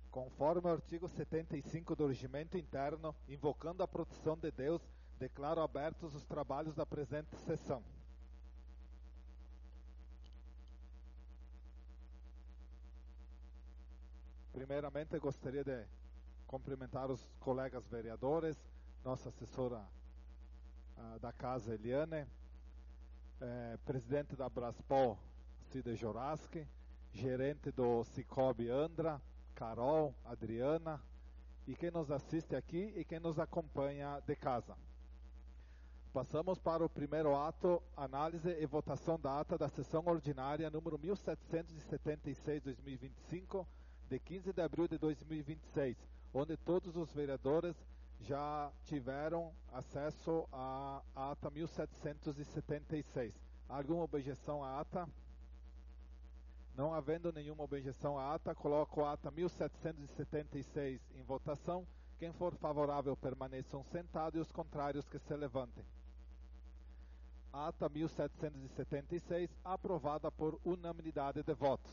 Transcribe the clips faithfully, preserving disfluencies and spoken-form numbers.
Conforme o artigo setenta e cinco do Regimento Interno, invocando a proteção de Deus, declaro abertos os trabalhos da presente sessão. Primeiramente, gostaria de cumprimentar os colegas vereadores, nossa assessora uh, da casa, Eliane, eh, presidente da Braspol, Cida Joraski, gerente do Cicobi, Andra, Carol, Adriana, e quem nos assiste aqui e quem nos acompanha de casa. Passamos para o primeiro ato, análise e votação da ata da sessão ordinária número mil setecentos e setenta e seis, dois mil e vinte e cinco, de quinze de abril de dois mil e vinte e seis, onde todos os vereadores já tiveram acesso à ata mil setecentos e setenta e seis. Há alguma objeção à ata? Não havendo nenhuma objeção à ata, coloco a ata mil setecentos e setenta e seis em votação. Quem for favorável permaneçam sentados e os contrários que se levantem. Ata mil setecentos e setenta e seis, aprovada por unanimidade de votos.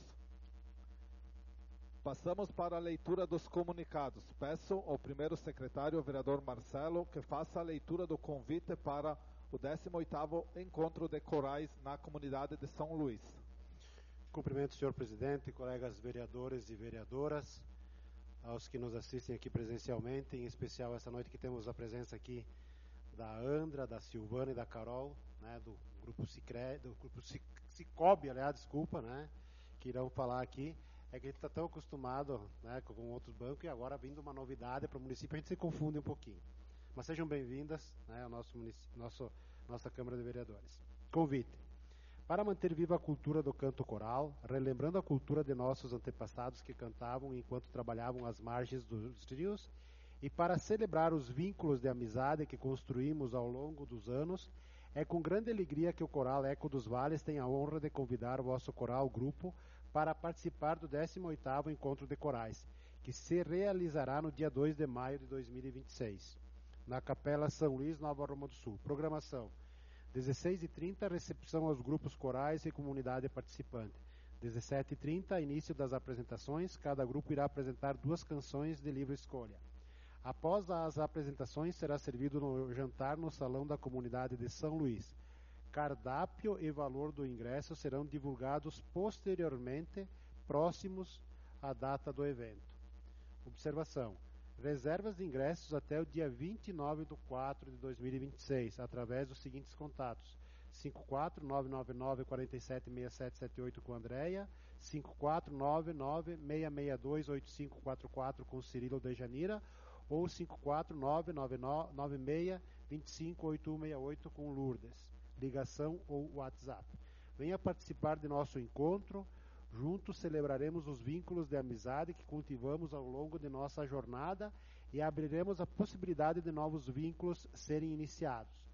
Passamos para a leitura dos comunicados. Peço ao primeiro secretário, o vereador Marcelo, que faça a leitura do convite para o décimo oitavo Encontro de Corais na comunidade de São Luís. Cumprimento, senhor presidente, colegas vereadores e vereadoras, aos que nos assistem aqui presencialmente, em especial essa noite que temos a presença aqui da Andra, da Silvana e da Carol, né, do grupo Cicre, do grupo Cicobi, aliás, desculpa, né, que irão falar aqui. É que a gente está tão acostumado, né, com outros bancos, e agora vindo uma novidade para o município, a gente se confunde um pouquinho. Mas sejam bem-vindas, né, ao nosso, nosso, nossa Câmara de Vereadores. Convite. Para manter viva a cultura do canto coral, relembrando a cultura de nossos antepassados que cantavam enquanto trabalhavam às margens dos rios, e para celebrar os vínculos de amizade que construímos ao longo dos anos, é com grande alegria que o Coral Eco dos Vales tem a honra de convidar o vosso coral grupo para participar do décimo oitavo Encontro de Corais, que se realizará no dia dois de maio de dois mil e vinte e seis, na Capela São Luís, Nova Roma do Sul. Programação: dezesseis e trinta, recepção aos grupos corais e comunidade participante. dezessete e trinta, início das apresentações. Cada grupo irá apresentar duas canções de livre escolha. Após as apresentações, será servido no jantar no Salão da Comunidade de São Luís. Cardápio e valor do ingresso serão divulgados posteriormente, próximos à data do evento. Observação: reservas de ingressos até o dia vinte e nove de quatro de dois mil e vinte e seis, através dos seguintes contatos: cinco quatro nove nove nove, quatro sete, seis sete sete oito com a Andréia, cinco quatro nove nove, seis seis dois, oito cinco quatro quatro com o Cirilo de Janira, ou cinco quatro nove nove nove seis, dois cinco oito um seis oito com Lourdes. Ligação ou WhatsApp. Venha participar de nosso encontro. Juntos celebraremos os vínculos de amizade que cultivamos ao longo de nossa jornada e abriremos a possibilidade de novos vínculos serem iniciados.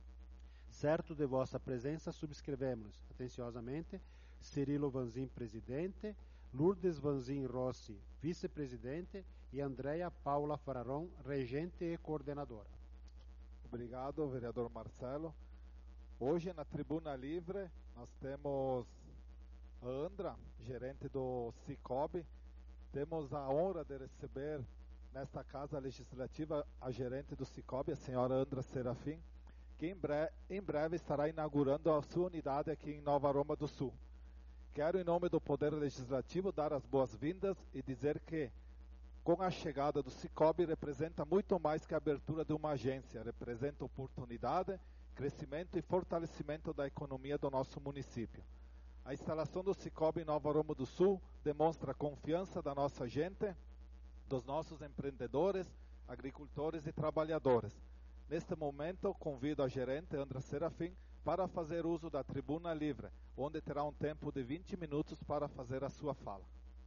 Certo de vossa presença, subscrevemos atenciosamente Cirilo Vanzin, presidente, Lourdes Vanzin Rossi, vice-presidente, e Andréia Paula Fararon, regente e coordenadora. Obrigado, vereador Marcelo. Hoje, na Tribuna Livre, nós temos a Andra, gerente do Cicobi. Temos a honra de receber nesta Casa Legislativa a gerente do Cicobi, a senhora Andra Serafim, que em breve, em breve estará inaugurando a sua unidade aqui em Nova Roma do Sul. Quero, em nome do Poder Legislativo, dar as boas-vindas e dizer que, com a chegada do Cicobi, representa muito mais que a abertura de uma agência, representa oportunidade, crescimento e fortalecimento da economia do nosso município. A instalação do Cicobi em Nova Roma do Sul demonstra a confiança da nossa gente, dos nossos empreendedores, agricultores e trabalhadores. Neste momento, convido a gerente Andra Serafim para fazer uso da Tribuna Livre, onde terá um tempo de vinte minutos para fazer a sua fala.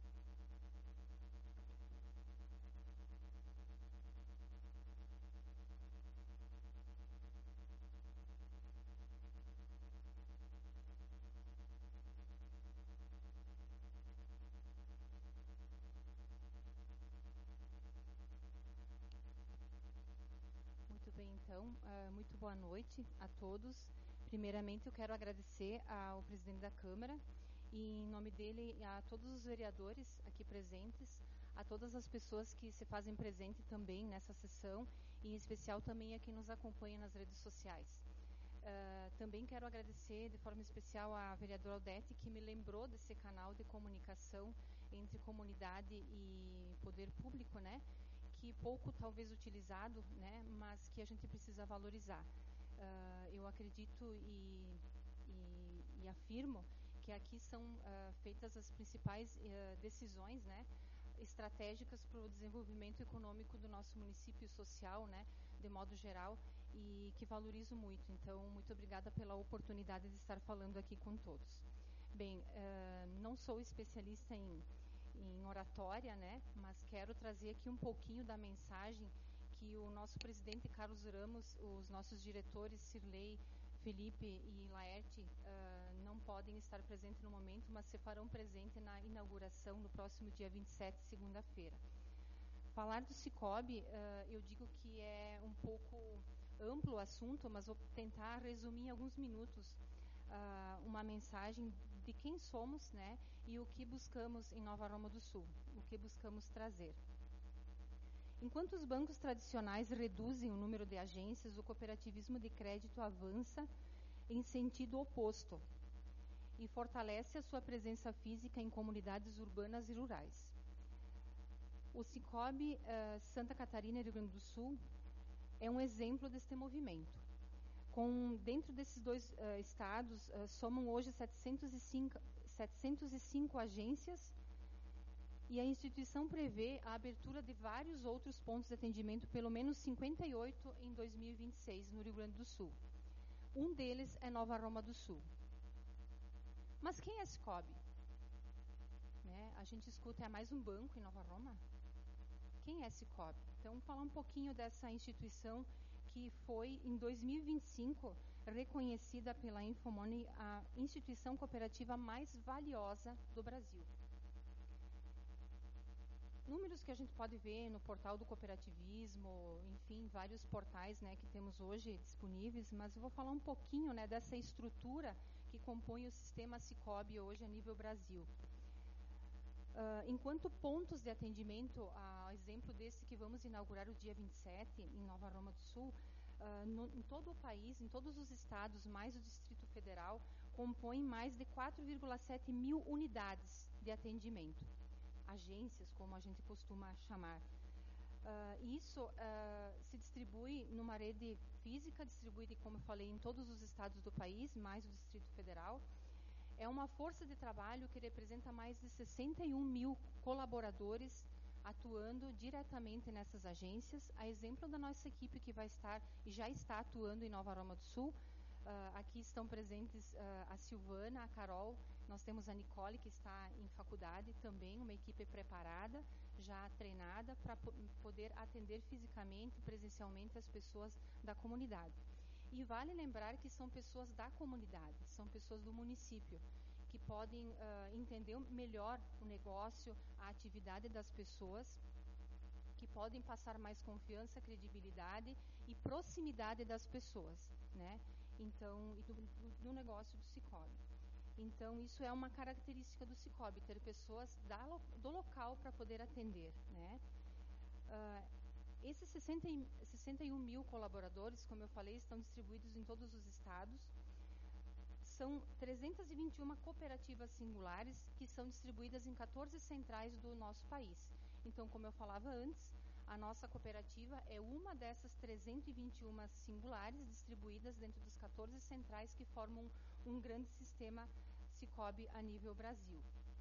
Muito bem, então, uh, muito boa noite a todos. Primeiramente, eu quero agradecer ao presidente da Câmara e em nome dele a todos os vereadores aqui presentes, a todas as pessoas que se fazem presente também nessa sessão, e em especial também a quem nos acompanha nas redes sociais. Uh, também quero agradecer de forma especial à vereadora Odete, que me lembrou desse canal de comunicação entre comunidade e poder público, né? Que pouco talvez utilizado, né? Mas que a gente precisa valorizar. Uh, eu acredito e, e, e afirmo que aqui são uh, feitas as principais uh, decisões, né? Estratégicas para o desenvolvimento econômico do nosso município social, né? De modo geral, e que valorizo muito. Então, muito obrigada pela oportunidade de estar falando aqui com todos. Bem, uh, não sou especialista em, em oratória, né, mas quero trazer aqui um pouquinho da mensagem que o nosso presidente Carlos Ramos, os nossos diretores Cirlei, Felipe e Laerte uh, não podem estar presentes no momento, mas se farão presente na inauguração no próximo dia vinte e sete, segunda-feira. Falar do Cicobi, uh, eu digo que é um pouco amplo o assunto, mas vou tentar resumir em alguns minutos uh, uma mensagem de quem somos, né, e o que buscamos em Nova Roma do Sul, o que buscamos trazer. Enquanto os bancos tradicionais reduzem o número de agências, o cooperativismo de crédito avança em sentido oposto e fortalece a sua presença física em comunidades urbanas e rurais. O Cicobi uh, Santa Catarina e Rio Grande do Sul é um exemplo deste movimento. Com, dentro desses dois uh, estados, uh, somam hoje setecentos e cinco agências, e a instituição prevê a abertura de vários outros pontos de atendimento, pelo menos cinquenta e oito em dois mil e vinte e seis, no Rio Grande do Sul. Um deles é Nova Roma do Sul. Mas quem é Cicobi? Né? A gente escuta, é mais um banco em Nova Roma? Quem é Cicobi? Então, vamos falar um pouquinho dessa instituição que foi, em dois mil e vinte e cinco, reconhecida pela Infomoney a instituição cooperativa mais valiosa do Brasil. Números que a gente pode ver no portal do cooperativismo, enfim, vários portais, né, que temos hoje disponíveis, mas eu vou falar um pouquinho, né, dessa estrutura que compõe o sistema Cicobi hoje a nível Brasil. Uh, enquanto pontos de atendimento, a uh, exemplo desse que vamos inaugurar o dia vinte e sete, em Nova Roma do Sul, uh, no, em todo o país, em todos os estados, mais o Distrito Federal, compõem mais de quatro vírgula sete mil unidades de atendimento. Agências, como a gente costuma chamar. Uh, isso uh, se distribui numa rede física, distribuída, como eu falei, em todos os estados do país, mais o Distrito Federal. É uma força de trabalho que representa mais de sessenta e um mil colaboradores atuando diretamente nessas agências. A exemplo da nossa equipe que vai estar e já está atuando em Nova Roma do Sul. Uh, aqui estão presentes uh, a Silvana, a Carol, nós temos a Nicole, que está em faculdade também, uma equipe preparada, já treinada para po poder atender fisicamente, presencialmente as pessoas da comunidade. E vale lembrar que são pessoas da comunidade, são pessoas do município, que podem uh, entender melhor o negócio, a atividade das pessoas, que podem passar mais confiança, credibilidade e proximidade das pessoas, né? Então, e do, do negócio do Cicobi. Então, isso é uma característica do Cicobi, ter pessoas da, do local para poder atender, né? Uh, esses sessenta e um mil colaboradores, como eu falei, estão distribuídos em todos os estados. São trezentas e vinte e uma cooperativas singulares que são distribuídas em quatorze centrais do nosso país. Então, como eu falava antes, a nossa cooperativa é uma dessas trezentas e vinte e uma singulares distribuídas dentro dos quatorze centrais que formam um grande sistema Cicobi a nível Brasil.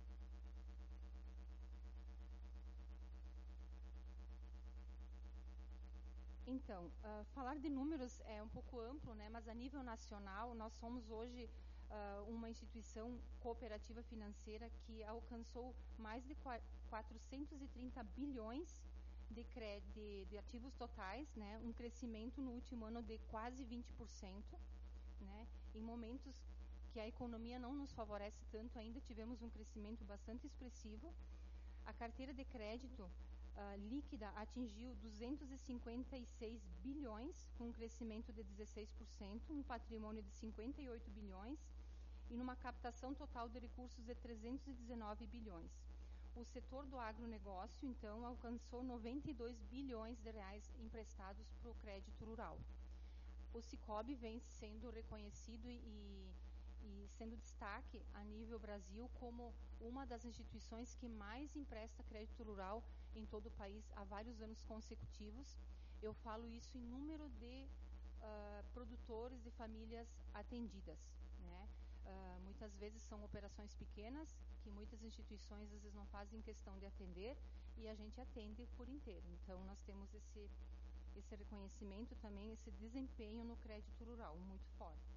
Então, uh, falar de números é um pouco amplo, né? Mas a nível nacional nós somos hoje uh, uma instituição cooperativa financeira que alcançou mais de quatrocentos e trinta bilhões de, de, de ativos totais, né? Um crescimento no último ano de quase vinte por cento, né? Em momentos que a economia não nos favorece tanto, ainda tivemos um crescimento bastante expressivo. A carteira de crédito Uh, líquida atingiu duzentos e cinquenta e seis bilhões, com um crescimento de dezesseis por cento, um patrimônio de cinquenta e oito bilhões e numa captação total de recursos de trezentos e dezenove bilhões. O setor do agronegócio, então, alcançou noventa e dois bilhões de reais emprestados para o crédito rural. O Sicob vem sendo reconhecido e, e sendo destaque a nível Brasil como uma das instituições que mais empresta crédito rural em todo o país há vários anos consecutivos. Eu falo isso em número de uh, produtores e famílias atendidas, né? Uh, muitas vezes são operações pequenas que muitas instituições às vezes não fazem questão de atender e a gente atende por inteiro. Então nós temos esse, esse reconhecimento também, esse desempenho no crédito rural muito forte.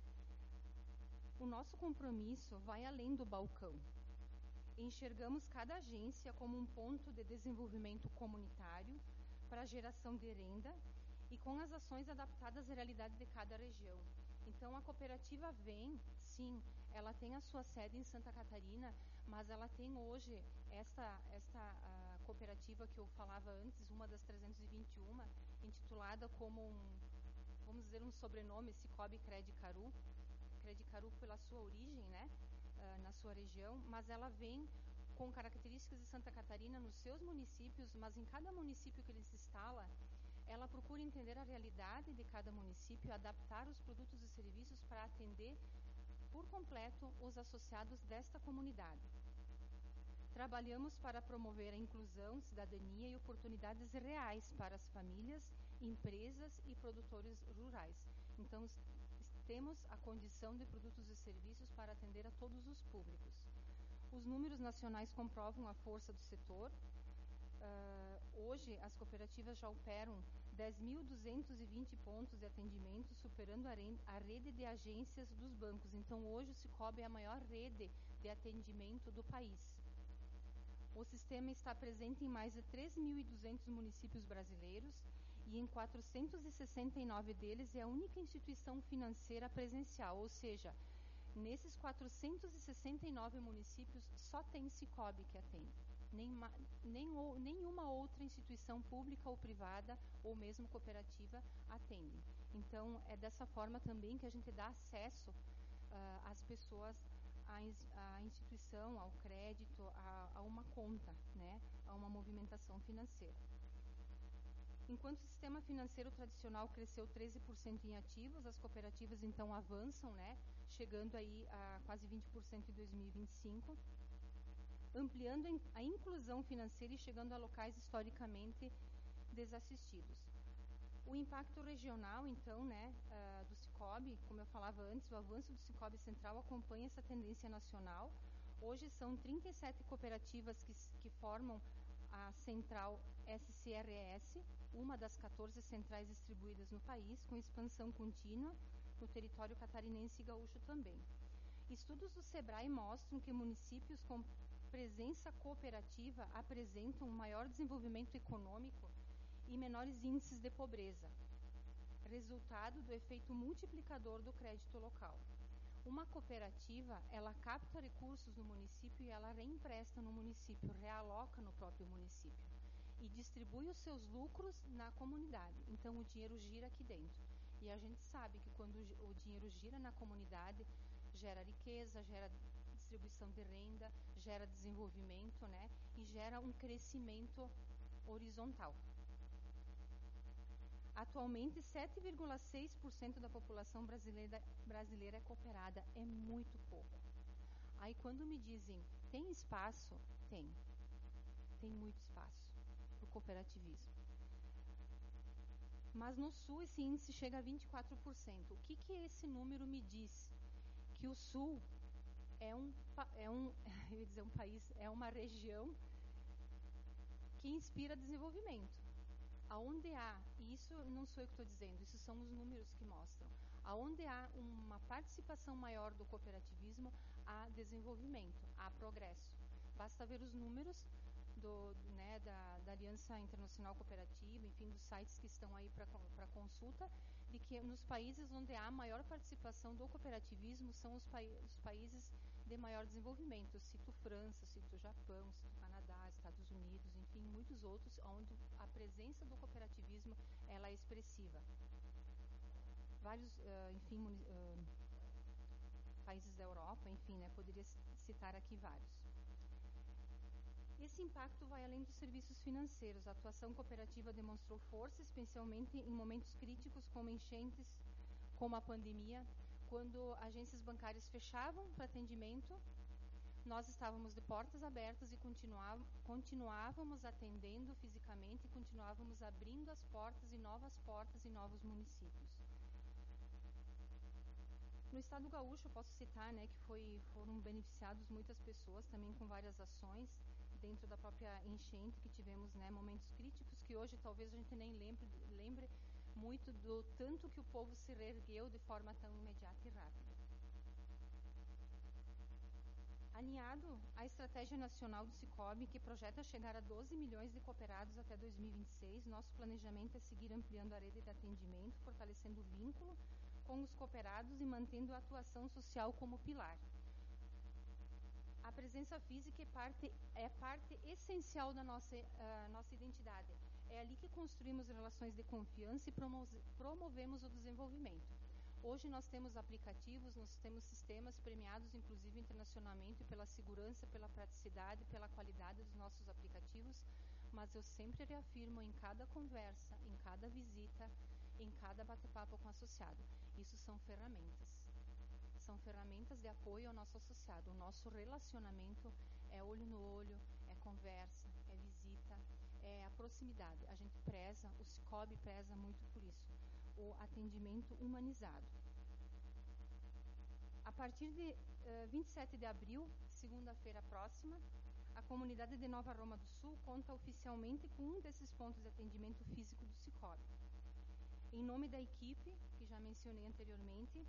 O nosso compromisso vai além do balcão. Enxergamos cada agência como um ponto de desenvolvimento comunitário para a geração de renda e com as ações adaptadas à realidade de cada região. Então, a cooperativa vem, sim, ela tem a sua sede em Santa Catarina, mas ela tem hoje esta, esta a cooperativa que eu falava antes, uma das trezentas e vinte e uma, intitulada como um, vamos dizer, um sobrenome, Sicob Credicaru, Credicaru pela sua origem, né, uh, na sua região, mas ela vem com características de Santa Catarina nos seus municípios, mas em cada município que ele se instala, ela procura entender a realidade de cada município, adaptar os produtos e serviços para atender por completo os associados desta comunidade. Trabalhamos para promover a inclusão, cidadania e oportunidades reais para as famílias, empresas e produtores rurais. Então, temos a condição de produtos e serviços para atender a todos os públicos. Os números nacionais comprovam a força do setor. Uh, hoje, as cooperativas já operam dez mil duzentos e vinte pontos de atendimento, superando a, re a rede de agências dos bancos. Então, hoje, o Sicob é a maior rede de atendimento do país. O sistema está presente em mais de três mil e duzentos municípios brasileiros e em quatrocentos e sessenta e nove deles é a única instituição financeira presencial, ou seja, nesses quatrocentos e sessenta e nove municípios só tem Sicob que atende. Nem, nem ou, nenhuma outra instituição pública ou privada ou mesmo cooperativa atende. Então, é dessa forma também que a gente dá acesso uh, às pessoas à, à instituição, ao crédito, a, a uma conta, né, a uma movimentação financeira. Enquanto o sistema financeiro tradicional cresceu treze por cento em ativos, as cooperativas então avançam, né, chegando aí a quase vinte por cento em dois mil e vinte e cinco, ampliando a inclusão financeira e chegando a locais historicamente desassistidos. O impacto regional, então, né, uh, do Sicob, como eu falava antes, o avanço do Sicob Central acompanha essa tendência nacional. Hoje são trinta e sete cooperativas que, que formam a Central S C R S, uma das quatorze centrais distribuídas no país, com expansão contínua no território catarinense e gaúcho também. Estudos do SEBRAE mostram que municípios com presença cooperativa apresentam um maior desenvolvimento econômico e menores índices de pobreza, resultado do efeito multiplicador do crédito local. Uma cooperativa, ela capta recursos no município e ela reempresta no município, realoca no próprio município e distribui os seus lucros na comunidade. Então, o dinheiro gira aqui dentro. E a gente sabe que quando o dinheiro gira na comunidade, gera riqueza, gera distribuição de renda, gera desenvolvimento, né, e gera um crescimento horizontal. Atualmente, sete vírgula seis por cento da população brasileira, brasileira é cooperada, é muito pouco. Aí quando me dizem, tem espaço? Tem. Tem muito espaço para o cooperativismo. Mas no Sul esse índice chega a vinte e quatro por cento. O que que esse número me diz? Que o Sul é um, é um, eu ia dizer um país, é uma região que inspira desenvolvimento. Aonde há, e isso não sou eu que estou dizendo, isso são os números que mostram, aonde há uma participação maior do cooperativismo, há desenvolvimento, há progresso. Basta ver os números do, né, da, da Aliança Internacional Cooperativa, enfim, dos sites que estão aí para consulta, de que nos países onde há maior participação do cooperativismo são os, pa os países de maior desenvolvimento. Eu cito França, cito Japão, cito Canadá, Estados Unidos, enfim, muitos outros, onde a presença do cooperativismo ela é expressiva. Vários, uh, enfim, uh, países da Europa, enfim, né, poderia citar aqui vários. Esse impacto vai além dos serviços financeiros. A atuação cooperativa demonstrou força, especialmente em momentos críticos como enchentes, como a pandemia, quando agências bancárias fechavam para atendimento. Nós estávamos de portas abertas e continuávamos atendendo fisicamente e continuávamos abrindo as portas e novas portas em novos municípios. No estado gaúcho, eu posso citar, né, que foi, foram beneficiados muitas pessoas também com várias ações dentro da própria enchente que tivemos, né, momentos críticos que hoje talvez a gente nem lembre, lembre muito do tanto que o povo se reergueu de forma tão imediata e rápida. Alinhado à Estratégia Nacional do Cicobi, que projeta chegar a doze milhões de cooperados até dois mil e vinte e seis, nosso planejamento é seguir ampliando a rede de atendimento, fortalecendo o vínculo com os cooperados e mantendo a atuação social como pilar. A presença física é parte, é parte essencial da nossa, uh, nossa identidade. É ali que construímos relações de confiança e promovemos o desenvolvimento. Hoje nós temos aplicativos, nós temos sistemas premiados, inclusive internacionalmente, pela segurança, pela praticidade, pela qualidade dos nossos aplicativos, mas eu sempre reafirmo em cada conversa, em cada visita, em cada bate-papo com o associado. Isso são ferramentas. São ferramentas de apoio ao nosso associado. O nosso relacionamento é olho no olho, é conversa, é visita, é a proximidade. A gente preza, o Cicobi preza muito por isso. O atendimento humanizado. A partir de uh, vinte e sete de abril, segunda-feira próxima, a comunidade de Nova Roma do Sul conta oficialmente com um desses pontos de atendimento físico do Cicobi. Em nome da equipe, que já mencionei anteriormente,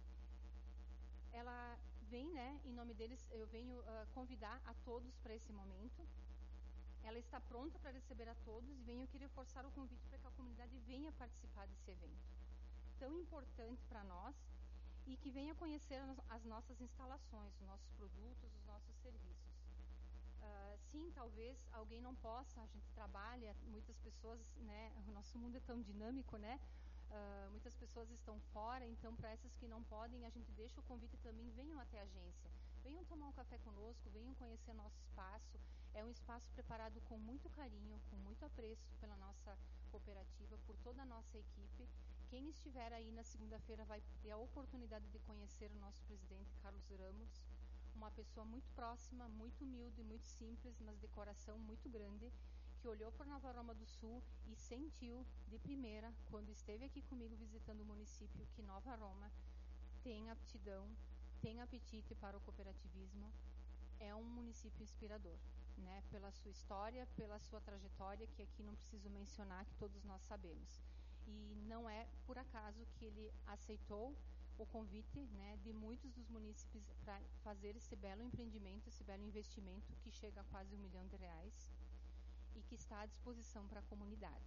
ela vem, né, em nome deles, eu venho uh, convidar a todos para esse momento. Ela está pronta para receber a todos e venho aqui reforçar o convite para que a comunidade venha participar desse evento tão importante para nós e que venha conhecer as nossas instalações, os nossos produtos, os nossos serviços. Uh, sim, talvez alguém não possa, a gente trabalha, muitas pessoas, né, o nosso mundo é tão dinâmico, né, uh, muitas pessoas estão fora, então para essas que não podem, a gente deixa o convite também, venham até a agência, venham tomar um café conosco, venham conhecer nosso espaço. É um espaço preparado com muito carinho, com muito apreço pela nossa cooperativa, por toda a nossa equipe. Quem estiver aí na segunda-feira vai ter a oportunidade de conhecer o nosso presidente, Carlos Ramos, uma pessoa muito próxima, muito humilde, muito simples, mas de coração muito grande, que olhou por Nova Roma do Sul e sentiu de primeira, quando esteve aqui comigo visitando o município, que Nova Roma tem aptidão, tem apetite para o cooperativismo, é um município inspirador, né? Pela sua história, pela sua trajetória, que aqui não preciso mencionar, que todos nós sabemos. E não é por acaso que ele aceitou o convite, né, de muitos dos munícipes para fazer esse belo empreendimento, esse belo investimento que chega a quase um milhão de reais e que está à disposição para a comunidade.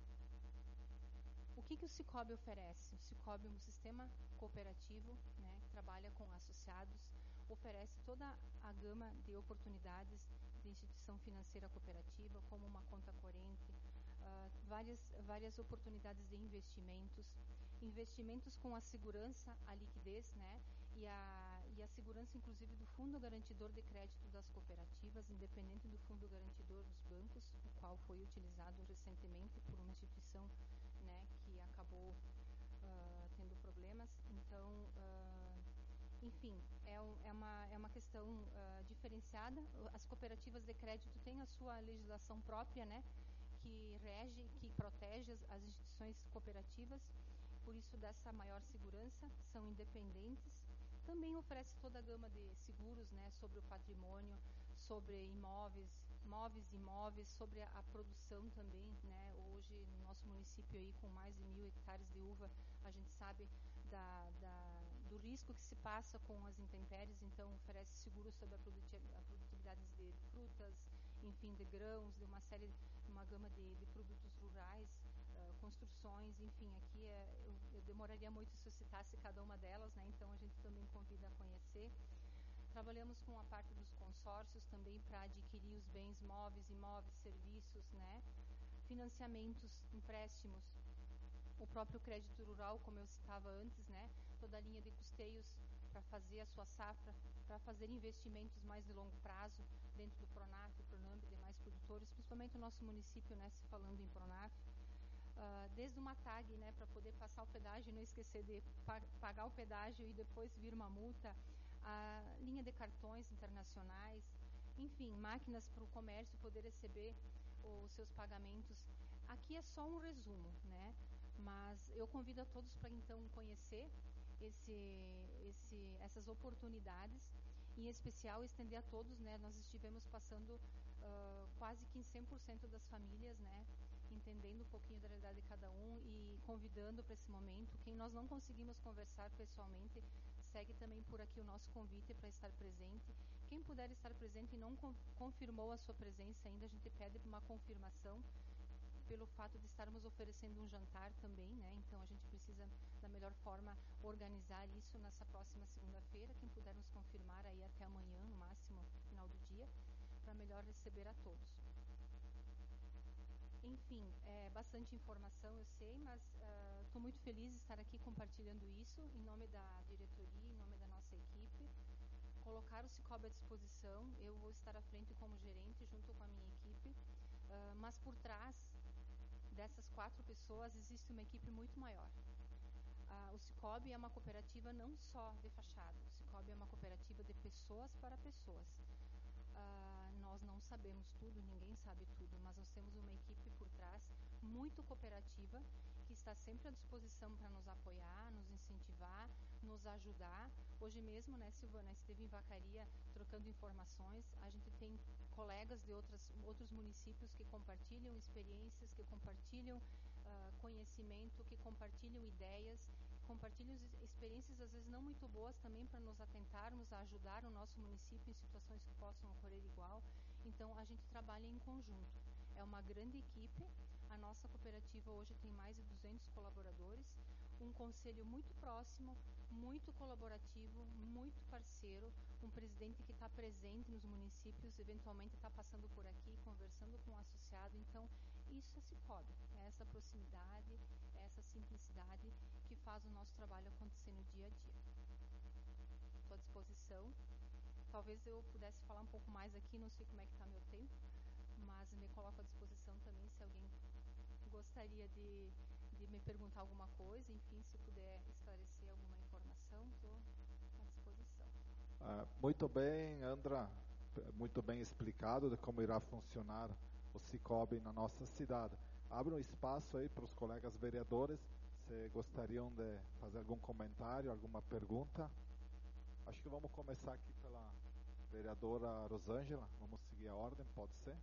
O que, que o Cicobi oferece? O Cicobi é um sistema cooperativo, né, que trabalha com associados, oferece toda a gama de oportunidades de instituição financeira cooperativa, como uma conta corrente, Uh, várias, várias oportunidades de investimentos, investimentos com a segurança, a liquidez, né, e a, e a segurança, inclusive, do Fundo Garantidor de Crédito das Cooperativas, independente do Fundo Garantidor dos bancos, o qual foi utilizado recentemente por uma instituição, né, que acabou uh, tendo problemas. Então, uh, enfim, é, um, é, uma, é uma questão uh, diferenciada. As cooperativas de crédito têm a sua legislação própria, né, que rege, que protege as, as instituições cooperativas, por isso dessa maior segurança, são independentes. Também oferece toda a gama de seguros, né, sobre o patrimônio, sobre imóveis, móveis e imóveis, sobre a, a produção também, né. Hoje, no nosso município aí, com mais de mil hectares de uva, a gente sabe da, da, do risco que se passa com as intempéries, então oferece seguros sobre a produtividade de frutas, enfim, de grãos, de uma série, uma gama de, de produtos rurais, uh, construções, enfim, aqui é, eu, eu demoraria muito se eu citasse cada uma delas, né, então a gente também convida a conhecer. Trabalhamos com a parte dos consórcios também para adquirir os bens móveis, imóveis, serviços, né, financiamentos, empréstimos, o próprio crédito rural, como eu citava antes, né, toda a linha de custeios para fazer a sua safra, para fazer investimentos mais de longo prazo dentro do Pronaf, Pronamp e demais produtores, principalmente o nosso município, né, se falando em Pronaf. Uh, desde uma tag, né, para poder passar o pedágio e não esquecer de pa pagar o pedágio e depois vir uma multa, a linha de cartões internacionais, enfim, máquinas para o comércio poder receber os seus pagamentos. Aqui é só um resumo, né? Mas eu convido a todos para então conhecer esse, esse, essas oportunidades, em especial estender a todos, né? Nós estivemos passando uh, quase que em cem por cento das famílias, né? Entendendo um pouquinho da realidade de cada um e convidando para esse momento. Quem nós não conseguimos conversar pessoalmente, segue também por aqui o nosso convite para estar presente. Quem puder estar presente e não con confirmou a sua presença ainda, a gente pede uma confirmação, pelo fato de estarmos oferecendo um jantar também, né? Então a gente precisa da melhor forma organizar isso nessa próxima segunda-feira. Quem puder nos confirmar aí até amanhã, no máximo, final do dia, para melhor receber a todos. Enfim, é bastante informação, eu sei, mas estou uh, muito feliz de estar aqui compartilhando isso em nome da diretoria, em nome da nossa equipe. Colocar o Cicobi à disposição, eu vou estar à frente como gerente junto com a minha equipe, uh, mas por trás dessas quatro pessoas existe uma equipe muito maior. Uh, o Cicobi é uma cooperativa não só de fachada, o Cicobi é uma cooperativa de pessoas para pessoas. Uh, nós não sabemos tudo, ninguém sabe tudo, mas nós temos uma equipe por trás muito cooperativa que está sempre à disposição para nos apoiar, nos incentivar, nos ajudar. Hoje mesmo, né, Silvana, esteve em Vacaria trocando informações. A gente tem colegas de outras, outros municípios que compartilham experiências, que compartilham uh, conhecimento, que compartilham ideias, compartilham experiências às vezes não muito boas também para nos atentarmos a ajudar o nosso município em situações que possam ocorrer igual. Então a gente trabalha em conjunto. É uma grande equipe. A nossa cooperativa hoje tem mais de duzentos colaboradores, um conselho muito próximo, muito colaborativo, muito parceiro, um presidente que está presente nos municípios, eventualmente está passando por aqui, conversando com o associado. Então isso é Cicobi, é essa proximidade, é essa simplicidade que faz o nosso trabalho acontecer no dia a dia. Estou à disposição. Talvez eu pudesse falar um pouco mais aqui, não sei como é que está meu tempo, mas me coloco à disposição também se alguém gostaria de, de me perguntar alguma coisa, enfim, se puder esclarecer alguma informação, estou à disposição. Ah, muito bem, Andra, muito bem explicado de como irá funcionar o Cicobi na nossa cidade. Abra um espaço aí para os colegas vereadores, se gostariam de fazer algum comentário, alguma pergunta. Acho que vamos começar aqui pela vereadora Rosângela, vamos seguir a ordem, pode ser?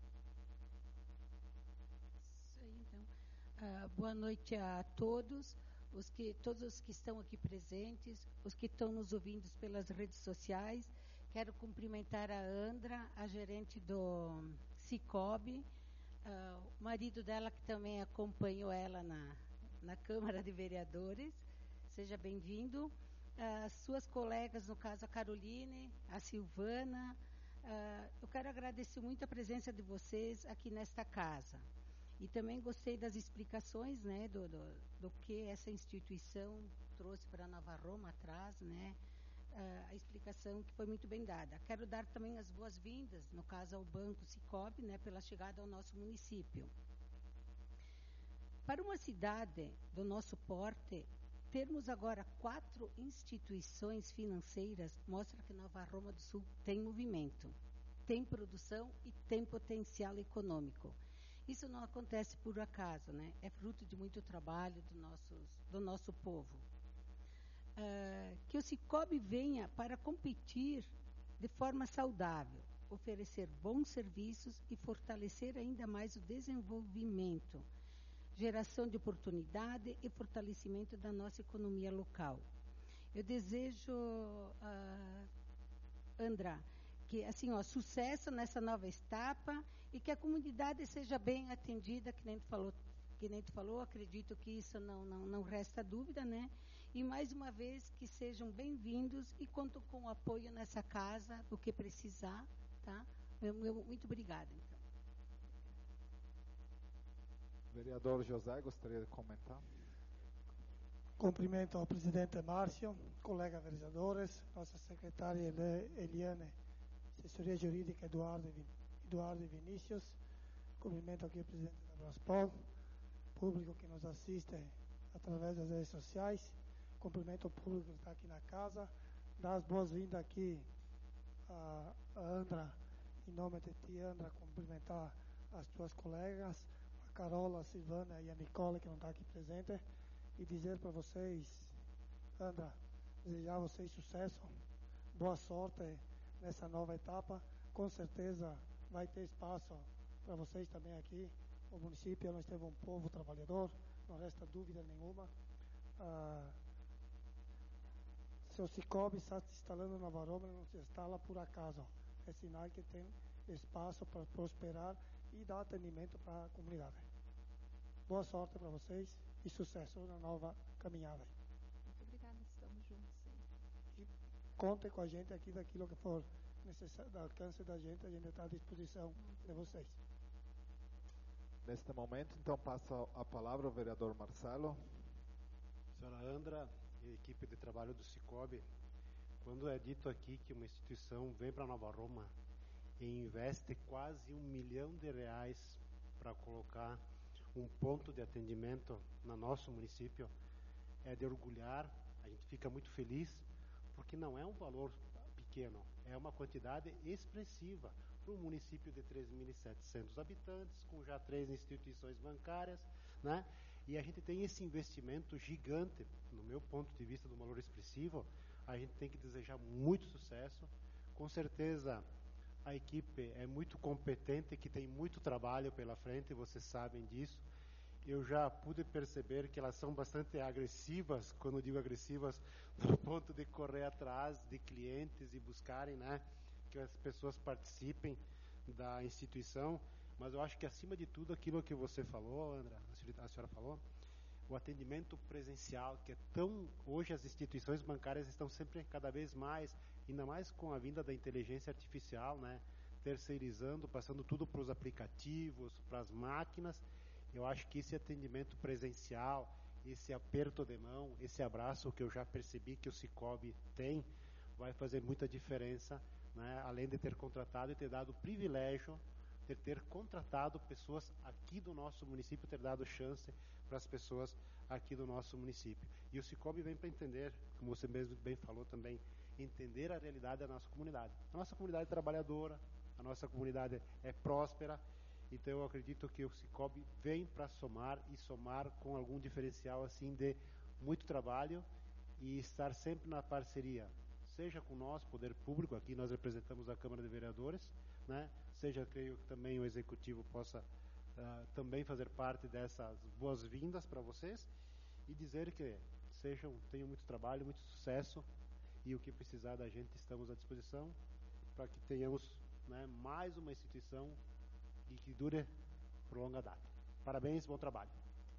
Isso aí, então. Uh, boa noite a todos, os que, todos os que estão aqui presentes, os que estão nos ouvindo pelas redes sociais. Quero cumprimentar a Andra, a gerente do Cicobi, uh, o marido dela que também acompanhou ela na, na Câmara de Vereadores. Seja bem-vindo. As suas colegas, no caso a Caroline, a Silvana, uh, eu quero agradecer muito a presença de vocês aqui nesta casa. E também gostei das explicações, né, do, do, do que essa instituição trouxe para Nova Roma atrás, né, uh, a explicação que foi muito bem dada. Quero dar também as boas-vindas, no caso ao Banco Cicobi, né, pela chegada ao nosso município. Para uma cidade do nosso porte, termos agora quatro instituições financeiras mostra que Nova Roma do Sul tem movimento, tem produção e tem potencial econômico. Isso não acontece por acaso, né? É fruto de muito trabalho do, nossos, do nosso povo. Uh, que o Cicobi venha para competir de forma saudável, oferecer bons serviços e fortalecer ainda mais o desenvolvimento, geração de oportunidade e fortalecimento da nossa economia local. Eu desejo, uh, Andra, que assim, ó, sucesso nessa nova etapa e que a comunidade seja bem atendida, que nem tu falou, que nem tu falou, acredito que isso não, não, não resta dúvida, né? E mais uma vez que sejam bem-vindos e conto com o apoio nessa casa, o que precisar, tá? Eu, eu, muito obrigada, então. Vereador José, gostaria de comentar? Cumprimento ao presidente Márcio, colegas vereadores, nossa secretária Eliane, assessoria jurídica Eduardo, Eduardo e Vinícius. Cumprimento aqui o presidente da Braspol, público que nos assiste através das redes sociais. Cumprimento o público que está aqui na casa. Dar as boas-vindas aqui a, a Andra, em nome de ti, Andra, cumprimentar as tuas colegas, a Carola, a Silvana e a Nicole, que não está aqui presente, e dizer para vocês, Andra, desejar a vocês sucesso, boa sorte nessa nova etapa. Com certeza vai ter espaço para vocês também aqui. O município, nós temos um povo trabalhador, não resta dúvida nenhuma. Ah, seu Cicobi está se instalando na Nova Roma, não se instala por acaso. É sinal que tem espaço para prosperar e dar atendimento para a comunidade. Boa sorte para vocês e sucesso na nova caminhada. Muito obrigada, estamos juntos sempre. E contem com a gente aqui daquilo que for necessário, do alcance da gente, a gente está à disposição Muito de vocês. Neste momento, então, passa a palavra ao vereador Marcelo. Senhora Andra e equipe de trabalho do Cicobi, quando é dito aqui que uma instituição vem para Nova Roma e investe quase um milhão de reais para colocar um ponto de atendimento no nosso município, é de orgulhar. A gente fica muito feliz, porque não é um valor pequeno, é uma quantidade expressiva para um município de três mil e setecentos habitantes, com já três instituições bancárias, né? E a gente tem esse investimento gigante, no meu ponto de vista, do valor expressivo. A gente tem que desejar muito sucesso. Com certeza, a equipe é muito competente, que tem muito trabalho pela frente, vocês sabem disso. Eu já pude perceber que elas são bastante agressivas, quando digo agressivas, no ponto de correr atrás de clientes e buscarem, né, que as pessoas participem da instituição. Mas eu acho que, acima de tudo, aquilo que você falou, Andra, a senhora falou, o atendimento presencial, que é tão... Hoje as instituições bancárias estão sempre cada vez mais, ainda mais com a vinda da inteligência artificial, né, terceirizando, passando tudo para os aplicativos, para as máquinas. Eu acho que esse atendimento presencial, esse aperto de mão, esse abraço que eu já percebi que o Cicobi tem, vai fazer muita diferença, né, além de ter contratado e ter dado o privilégio de ter contratado pessoas aqui do nosso município, ter dado chance para as pessoas aqui do nosso município. E o Cicobi vem para entender, como você mesmo bem falou também, entender a realidade da nossa comunidade. A nossa comunidade é trabalhadora, a nossa comunidade é próspera, então eu acredito que o Cicobi vem para somar e somar com algum diferencial assim de muito trabalho e estar sempre na parceria, seja com nós, poder público, aqui nós representamos a Câmara de Vereadores, né? Seja, creio que também o Executivo possa uh, também fazer parte dessas boas-vindas para vocês e dizer que sejam, tenham muito trabalho, muito sucesso, e o que precisar da gente estamos à disposição para que tenhamos, né, mais uma instituição e que dure por longa data. Parabéns, bom trabalho.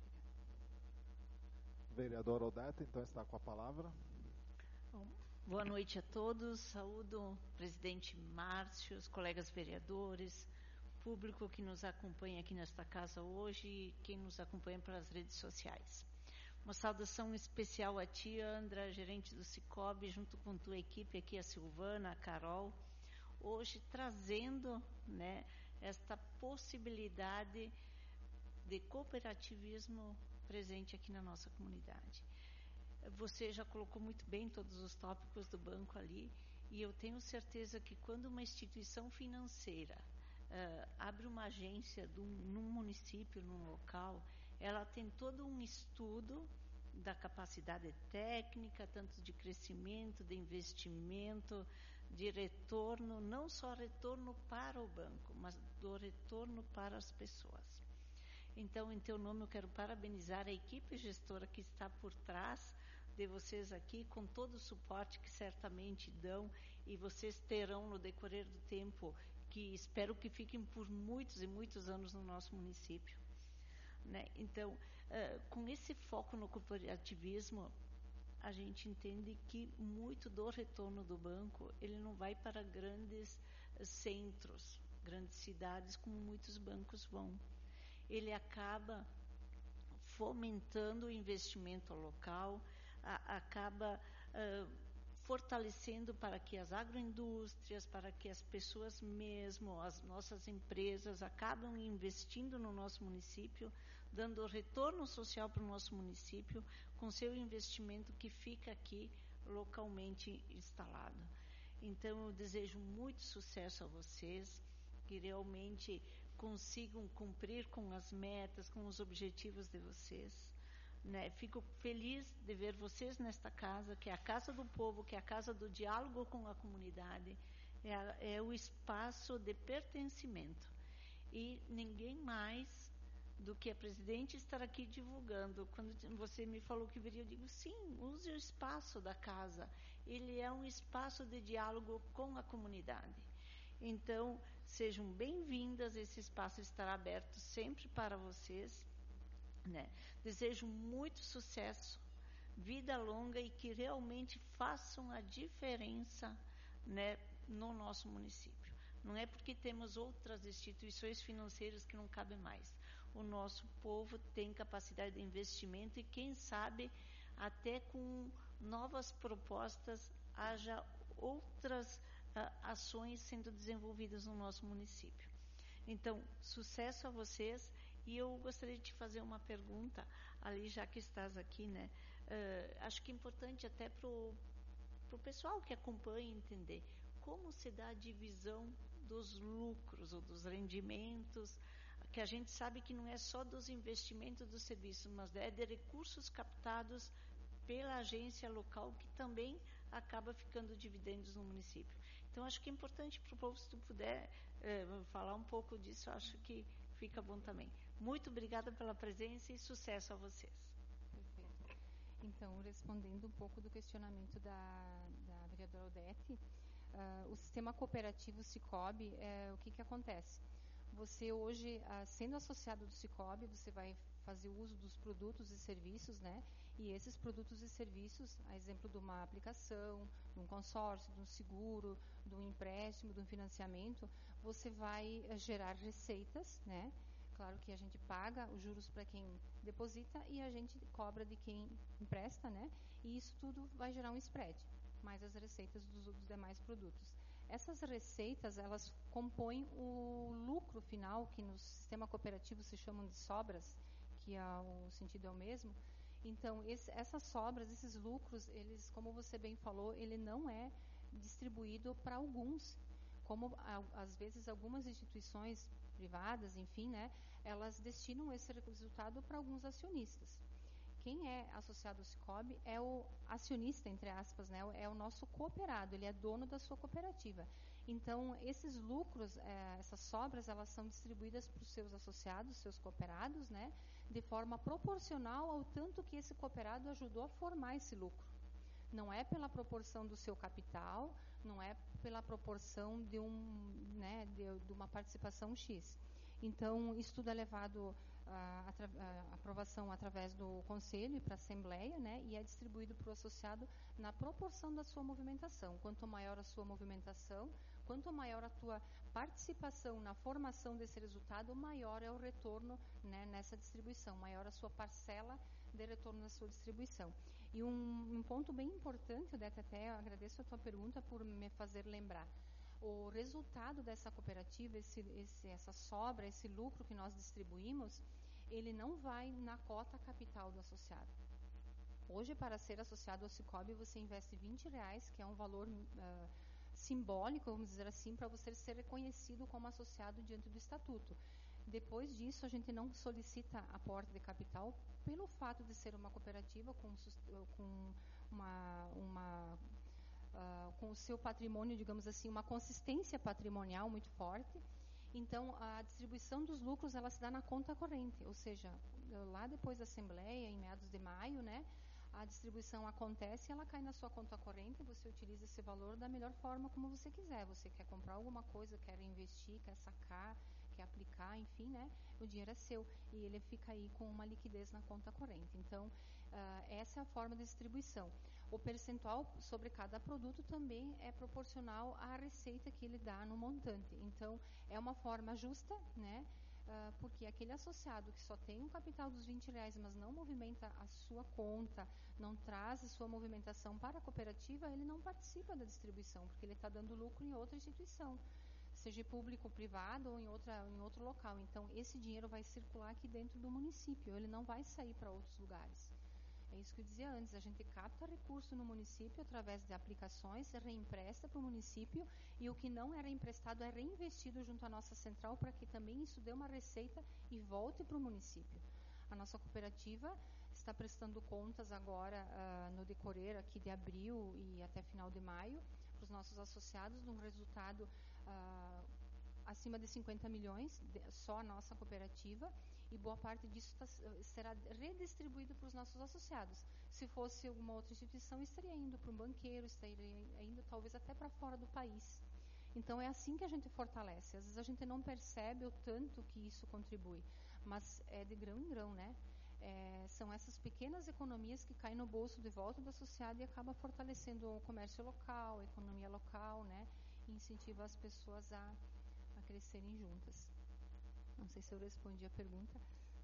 Vereador Odete, então, está com a palavra. Bom, boa noite a todos. Saúdo o presidente Márcio, os colegas vereadores, público que nos acompanha aqui nesta casa hoje e quem nos acompanha pelas redes sociais. Uma saudação especial a ti, Andra, gerente do Cicobi, junto com tua equipe aqui, a Silvana, a Carol, hoje trazendo, né, esta possibilidade de cooperativismo presente aqui na nossa comunidade. Você já colocou muito bem todos os tópicos do banco ali, e eu tenho certeza que quando uma instituição financeira uh, abre uma agência do, num município, num local, ela tem todo um estudo da capacidade técnica, tanto de crescimento, de investimento, de retorno, não só retorno para o banco, mas do retorno para as pessoas. Então, em teu nome, eu quero parabenizar a equipe gestora que está por trás de vocês aqui, com todo o suporte que certamente dão, e vocês terão no decorrer do tempo, que espero que fiquem por muitos e muitos anos no nosso município. Né? Então, uh, com esse foco no cooperativismo, a gente entende que muito do retorno do banco, ele não vai para grandes centros, grandes cidades, como muitos bancos vão. Ele acaba fomentando o investimento local, a, acaba uh, fortalecendo para que as agroindústrias, para que as pessoas mesmo, as nossas empresas, acabam investindo no nosso município, dando retorno social para o nosso município, com seu investimento que fica aqui localmente instalado. Então, eu desejo muito sucesso a vocês, que realmente consigam cumprir com as metas, com os objetivos de vocês. Né? Fico feliz de ver vocês nesta casa, que é a Casa do Povo, que é a casa do diálogo com a comunidade, é, a, é o espaço de pertencimento. E ninguém mais do que a presidente estar aqui divulgando. Quando você me falou que viria, eu digo, sim, use o espaço da casa. Ele é um espaço de diálogo com a comunidade. Então, sejam bem-vindas, esse espaço estará aberto sempre para vocês. Né? Desejo muito sucesso, vida longa e que realmente façam a diferença, né, no nosso município. Não é porque temos outras instituições financeiras que não cabem mais. O nosso povo tem capacidade de investimento e, quem sabe, até com novas propostas, haja outras uh, ações sendo desenvolvidas no nosso município. Então, sucesso a vocês. E eu gostaria de te fazer uma pergunta, ali, já que estás aqui, né? Uh, acho que é importante até para o pessoal que acompanha entender como se dá a divisão dos lucros ou dos rendimentos, que a gente sabe que não é só dos investimentos do serviço, mas é de recursos captados pela agência local, que também acaba ficando dividendos no município. Então, acho que é importante para o povo, se tu puder uh, falar um pouco disso, acho que fica bom também. Muito obrigada pela presença e sucesso a vocês. Perfeito. Então, respondendo um pouco do questionamento da, da vereadora Odete, uh, o sistema cooperativo Sicobi, uh, o que, que acontece? Você hoje, uh, sendo associado do Sicobi, você vai fazer uso dos produtos e serviços, né? E esses produtos e serviços, a exemplo de uma aplicação, de um consórcio, de um seguro, de um empréstimo, de um financiamento, você vai uh, gerar receitas, né? Claro que a gente paga os juros para quem deposita e a gente cobra de quem empresta, né? E isso tudo vai gerar um spread, mais as receitas dos, dos demais produtos. Essas receitas, elas compõem o lucro final, que no sistema cooperativo se chamam de sobras, que é, o sentido é o mesmo. Então, esse, essas sobras, esses lucros, eles, como você bem falou, ele não é distribuído para alguns, como a, às vezes algumas instituições privadas, enfim, né, elas destinam esse resultado para alguns acionistas. Quem é associado ao Sicobi é o acionista, entre aspas, né, é o nosso cooperado, ele é dono da sua cooperativa. Então, esses lucros, é, essas sobras, elas são distribuídas para os seus associados, seus cooperados, né, de forma proporcional ao tanto que esse cooperado ajudou a formar esse lucro. Não é pela proporção do seu capital, não é pela proporção de, um, né, de, de uma participação X. Então, isso tudo é levado à aprovação através do Conselho e para a Assembleia, né, e é distribuído para o associado na proporção da sua movimentação. Quanto maior a sua movimentação, quanto maior a tua participação na formação desse resultado, maior é o retorno, né, nessa distribuição, maior a sua parcela de retorno na sua distribuição. E um, um ponto bem importante, Odete, até agradeço a tua pergunta por me fazer lembrar. O resultado dessa cooperativa, esse, esse, essa sobra, esse lucro que nós distribuímos, ele não vai na cota capital do associado. Hoje, para ser associado ao Sicobi, você investe vinte reais, que é um valor uh, simbólico, vamos dizer assim, para você ser reconhecido como associado diante do estatuto. Depois disso, a gente não solicita aporte de capital pelo fato de ser uma cooperativa com, com, uma, uma, uh, com o seu patrimônio, digamos assim, uma consistência patrimonial muito forte. Então, a distribuição dos lucros, ela se dá na conta corrente, ou seja, lá depois da Assembleia, em meados de maio, né, a distribuição acontece e ela cai na sua conta corrente, você utiliza esse valor da melhor forma como você quiser. Você quer comprar alguma coisa, quer investir, quer sacar, quer aplicar, enfim, né? O dinheiro é seu e ele fica aí com uma liquidez na conta corrente. Então, uh, essa é a forma de distribuição. O percentual sobre cada produto também é proporcional à receita que ele dá no montante. Então, é uma forma justa, né? uh, porque aquele associado que só tem um capital dos vinte reais, mas não movimenta a sua conta, não traz a sua movimentação para a cooperativa, ele não participa da distribuição, porque ele está dando lucro em outra instituição, seja público ou privado ou em, outra, em outro local. Então, esse dinheiro vai circular aqui dentro do município, ele não vai sair para outros lugares. É isso que eu dizia antes, a gente capta recurso no município através de aplicações, reempresta para o município e o que não era emprestado é reinvestido junto à nossa central para que também isso dê uma receita e volte para o município. A nossa cooperativa está prestando contas agora uh, no decorrer aqui de abril e até final de maio para os nossos associados, de um resultado uh, acima de cinquenta milhões, de, só a nossa cooperativa, e boa parte disso tá, será redistribuído para os nossos associados. Se fosse alguma outra instituição, estaria indo para um banqueiro, estaria indo talvez até para fora do país. Então é assim que a gente fortalece. Às vezes a gente não percebe o tanto que isso contribui, mas é de grão em grão, né? É, são essas pequenas economias que caem no bolso de volta do associado e acaba fortalecendo o comércio local, a economia local, né? E incentiva as pessoas a, a crescerem juntas. Não sei se eu respondi a pergunta.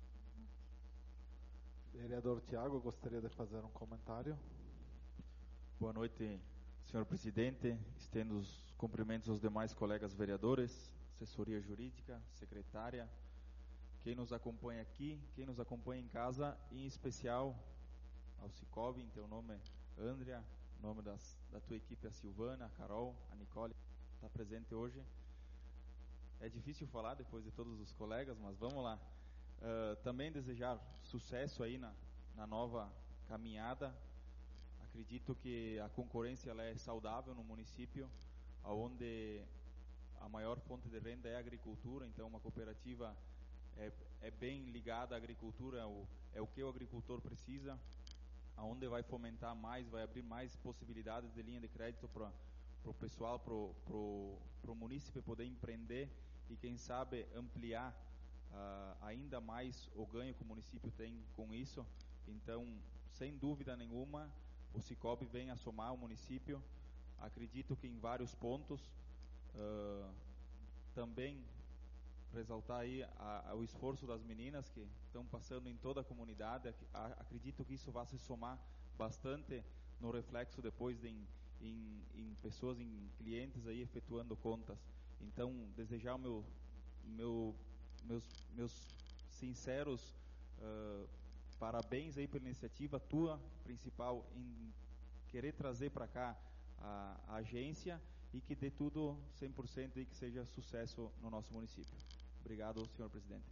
Vereador Tiago, gostaria de fazer um comentário. Boa noite, senhor presidente. Estendo os cumprimentos aos demais colegas vereadores, assessoria jurídica, secretária, quem nos acompanha aqui, quem nos acompanha em casa, e em especial ao Cicobi, em teu nome, Andrea, em nome das, da tua equipe, a Silvana, a Carol, a Nicole, que está presente hoje. É difícil falar depois de todos os colegas, mas vamos lá. Uh, também desejar sucesso aí na, na nova caminhada. Acredito que a concorrência ela é saudável no município, onde a maior fonte de renda é a agricultura, então uma cooperativa é, é bem ligada à agricultura, é o, é o que o agricultor precisa, aonde vai fomentar mais, vai abrir mais possibilidades de linha de crédito para o pessoal, para o munícipe poder empreender e quem sabe ampliar uh, ainda mais o ganho que o município tem com isso. Então, sem dúvida nenhuma, o Cicobi vem a somar ao município. Acredito que em vários pontos, uh, também ressaltar aí a, a, o esforço das meninas que estão passando em toda a comunidade. A, acredito que isso vai se somar bastante no reflexo depois de, em, em, em pessoas, em clientes aí efetuando contas. Então, desejar o meu, meu, meus, meus sinceros uh, parabéns aí pela iniciativa tua, principal, em querer trazer para cá a, a agência e que dê tudo cem por cento e que seja sucesso no nosso município. Obrigado, senhor presidente.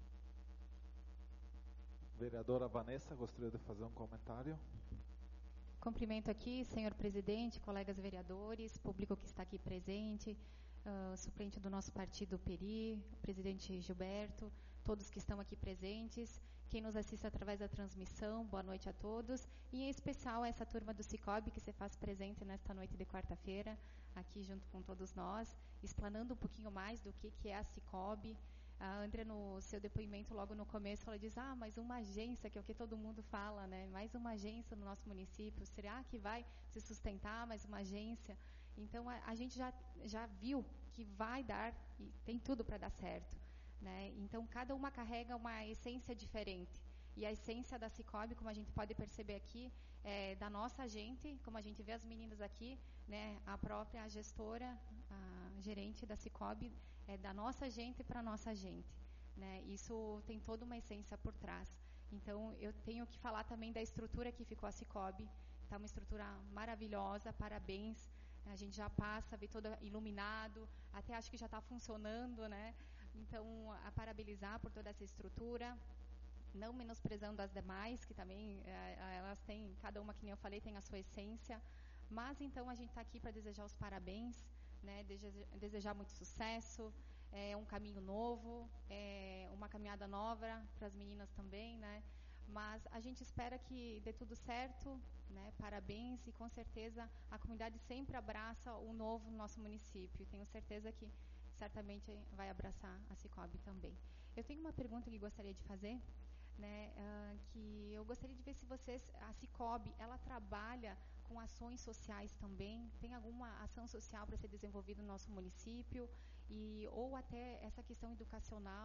Vereadora Vanessa, gostaria de fazer um comentário. Cumprimento aqui, senhor presidente, colegas vereadores, público que está aqui presente, uh, suplente do nosso partido, Peri, o presidente Gilberto, todos que estão aqui presentes, quem nos assiste através da transmissão, boa noite a todos, e em especial essa turma do Cicobi que se faz presente nesta noite de quarta-feira, aqui junto com todos nós, explanando um pouquinho mais do que, que é a Cicobi. A Andrea, no seu depoimento, logo no começo, ela diz, ah, mas uma agência, que é o que todo mundo fala, né? Mais uma agência no nosso município, será que vai se sustentar mais uma agência? Então, a, a gente já, já viu que vai dar, e tem tudo para dar certo, né? Então, cada uma carrega uma essência diferente. E a essência da Cicobi, como a gente pode perceber aqui, é da nossa gente, como a gente vê as meninas aqui, né? A própria gestora, a gerente da Cicobi, é da nossa gente para a nossa gente, né? Isso tem toda uma essência por trás. Então, eu tenho que falar também da estrutura que ficou a Cicobi. Está uma estrutura maravilhosa, parabéns. A gente já passa, vê todo iluminado, até acho que já está funcionando, né? Então, a parabenizar por toda essa estrutura, não menosprezando as demais, que também é, elas têm, cada uma, que nem eu falei, tem a sua essência. Mas, então, a gente está aqui para desejar os parabéns, né, desejar muito sucesso, é um caminho novo, é uma caminhada nova para as meninas também, né, mas a gente espera que dê tudo certo, né, parabéns, e com certeza a comunidade sempre abraça o novo no nosso município, tenho certeza que certamente vai abraçar a Cicobi também. Eu tenho uma pergunta que gostaria de fazer, né, uh, que eu gostaria de ver se vocês, a Cicobi, ela trabalha com ações sociais também, tem alguma ação social para ser desenvolvida no nosso município, e, ou até essa questão educacional,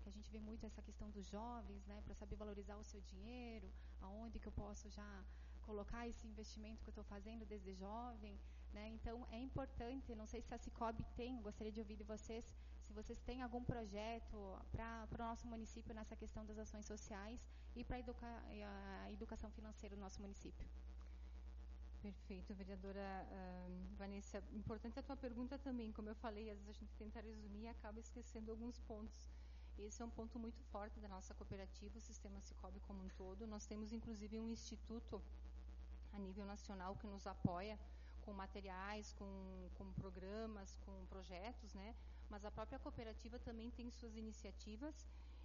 que a gente vê muito essa questão dos jovens, né, para saber valorizar o seu dinheiro, aonde que eu posso já colocar esse investimento que eu estou fazendo desde jovem, né? Então é importante, não sei se a Cicobi tem, gostaria de ouvir de vocês, se vocês têm algum projeto para o nosso município nessa questão das ações sociais e para educa a educação financeira do nosso município. Perfeito, vereadora uh, Vanessa. Importante a tua pergunta também, como eu falei, às vezes a gente tenta resumir e acaba esquecendo alguns pontos. Esse é um ponto muito forte da nossa cooperativa, o sistema Cicobi como um todo. Nós temos, inclusive, um instituto a nível nacional que nos apoia com materiais, com, com programas, com projetos, né? Mas a própria cooperativa também tem suas iniciativas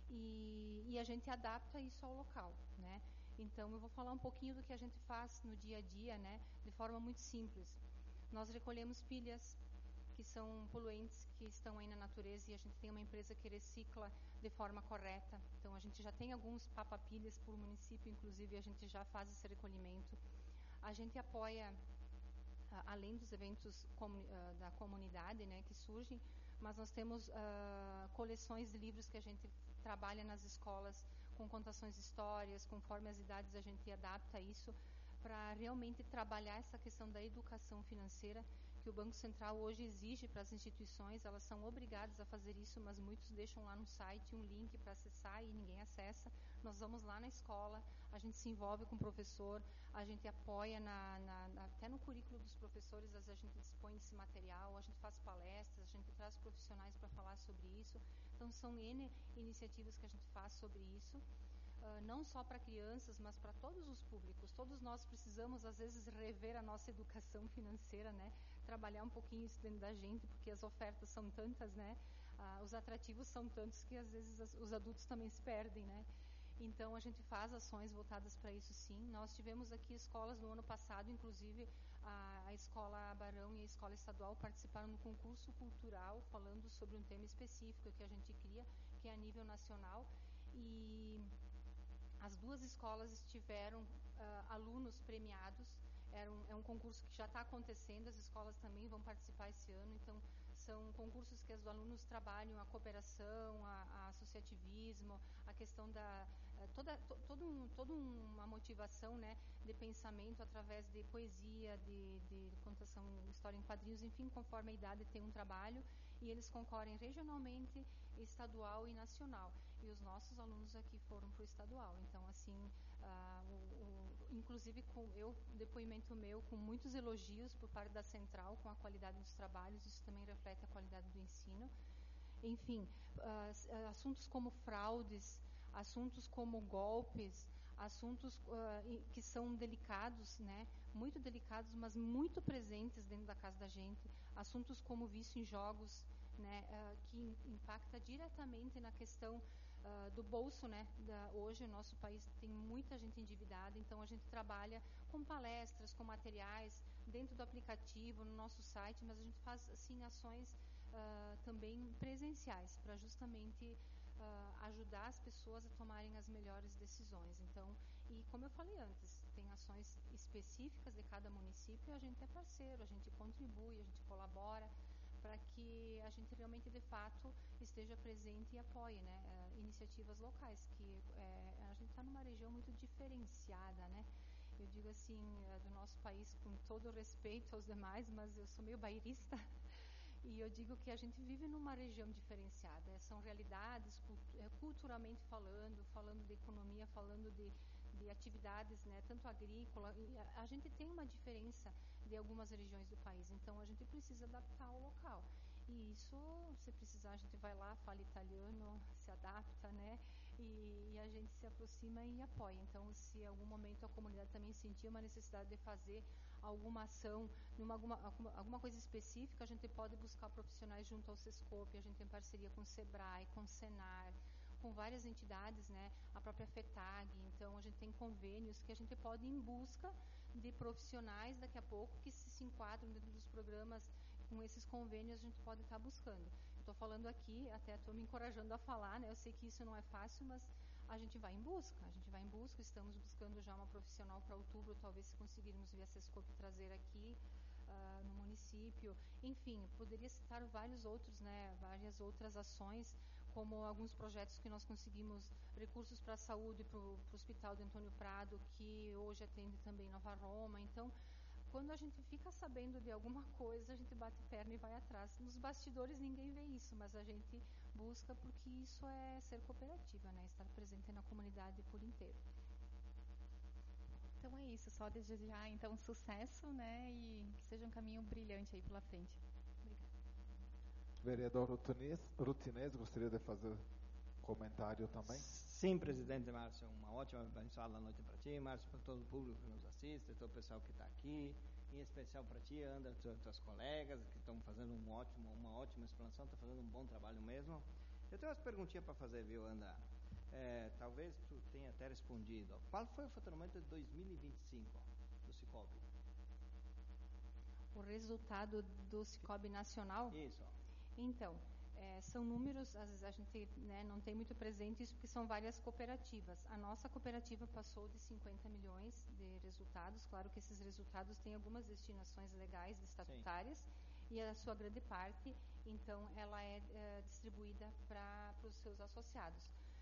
e, e a gente adapta isso ao local, né? Então, eu vou falar um pouquinho do que a gente faz no dia a dia, né? De forma muito simples. Nós recolhemos pilhas que são poluentes, que estão aí na natureza, e a gente tem uma empresa que recicla de forma correta. Então, a gente já tem alguns papapilhas por município, inclusive, a gente já faz esse recolhimento. A gente apoia, além dos eventos da comunidade, né, que surgem, mas nós temos uh, coleções de livros que a gente trabalha nas escolas com contações de histórias, conforme as idades a gente adapta isso para realmente trabalhar essa questão da educação financeira que o Banco Central hoje exige para as instituições. Elas são obrigadas a fazer isso, mas muitos deixam lá no site um link para acessar e ninguém acessa. Nós vamos lá na escola, a gente se envolve com o professor, a gente apoia na, na, na, até no currículo dos professores, a gente dispõe esse material, a gente faz palestras, a gente traz profissionais para falar sobre isso. Então, são N iniciativas que a gente faz sobre isso. Uh, não só para crianças, mas para todos os públicos. Todos nós precisamos, às vezes, rever a nossa educação financeira, né? Trabalhar um pouquinho isso dentro da gente, porque as ofertas são tantas, né? Uh, os atrativos são tantos que, às vezes, as, os adultos também se perdem, né? Então, a gente faz ações voltadas para isso, sim. Nós tivemos aqui escolas no ano passado, inclusive a, a Escola Barão e a Escola Estadual participaram no concurso cultural, falando sobre um tema específico que a gente cria, que é a nível nacional. E as duas escolas tiveram uh, alunos premiados. Era um, é um concurso que já está acontecendo, as escolas também vão participar esse ano. Então, são concursos que os alunos trabalham a cooperação, a, a associativismo, a questão da... Uh, toda to, todo um, toda uma motivação, né, de pensamento através de poesia, de, de contação, história em quadrinhos, enfim, conforme a idade tem um trabalho. E eles concorrem regionalmente, estadual e nacional. E os nossos alunos aqui foram para o estadual. Então, assim, uh, o, o, inclusive, com eu, depoimento meu, com muitos elogios por parte da central, com a qualidade dos trabalhos, isso também reflete a qualidade do ensino. Enfim, uh, assuntos como fraudes, assuntos como golpes, assuntos uh, que são delicados, né, muito delicados, mas muito presentes dentro da casa da gente, assuntos como vício em jogos, né, uh, que impacta diretamente na questão uh, do bolso, né, da, hoje o nosso país tem muita gente endividada, então a gente trabalha com palestras, com materiais, dentro do aplicativo, no nosso site, mas a gente faz, assim, ações uh, também presenciais, para justamente Uh, ajudar as pessoas a tomarem as melhores decisões. Então, e como eu falei antes, tem ações específicas de cada município e a gente é parceiro, a gente contribui, a gente colabora para que a gente realmente, de fato, esteja presente e apoie, né, uh, iniciativas locais, que uh, a gente está numa região muito diferenciada, né? Eu digo assim, uh, do nosso país, com todo respeito aos demais, mas eu sou meio bairrista. E eu digo que a gente vive numa região diferenciada, são realidades culturalmente falando, falando de economia, falando de, de atividades, né, tanto agrícola, e a, a gente tem uma diferença de algumas regiões do país, então a gente precisa adaptar ao local. E isso, se precisar, a gente vai lá, fala italiano, se adapta, né, e, e a gente se aproxima e apoia. Então, se em algum momento a comunidade também sentir uma necessidade de fazer alguma ação, numa, alguma, alguma coisa específica, a gente pode buscar profissionais junto ao Sescope, a gente tem parceria com o Sebrae, com o Senar, com várias entidades, né, a própria FETAG, então a gente tem convênios que a gente pode ir em busca de profissionais daqui a pouco que se, se enquadram dentro dos programas. Com esses convênios a gente pode estar buscando. Estou falando aqui, até estou me encorajando a falar, né, eu sei que isso não é fácil, mas a gente vai em busca, a gente vai em busca, estamos buscando já uma profissional para outubro, talvez se conseguirmos via Sescope trazer aqui uh, no município. Enfim, poderia citar vários outros, né, várias outras ações, como alguns projetos que nós conseguimos, recursos para a saúde, para o Hospital de Antônio Prado, que hoje atende também Nova Roma. Então, quando a gente fica sabendo de alguma coisa, a gente bate perna e vai atrás. Nos bastidores ninguém vê isso, mas a gente busca, porque isso é ser cooperativa, né? Estar presente na comunidade por inteiro. Então é isso, só desejar então sucesso, né, e que seja um caminho brilhante aí pela frente. Obrigada. Vereador Rutinês, Rutinês gostaria de fazer um comentário também? Sim, presidente Márcio, uma ótima, abençoada noite para ti, Márcio, para todo o público que nos assiste, todo o pessoal que está aqui, em especial para ti, Andra, tuas, tuas colegas que estão fazendo um ótimo, uma ótima explanação, estão fazendo um bom trabalho mesmo. Eu tenho umas perguntinhas para fazer, viu, Andra? É, talvez tu tenha até respondido. Qual foi o faturamento de dois mil e vinte e cinco do Cicobi? O resultado do Cicobi Nacional? Isso. Então, é, são números, às vezes a gente, né, não tem muito presente isso, porque são várias cooperativas. A nossa cooperativa passou de cinquenta milhões de resultados. Claro que esses resultados têm algumas destinações legais, estatutárias, sim, e a sua grande parte, então, ela é, é distribuída para os seus associados.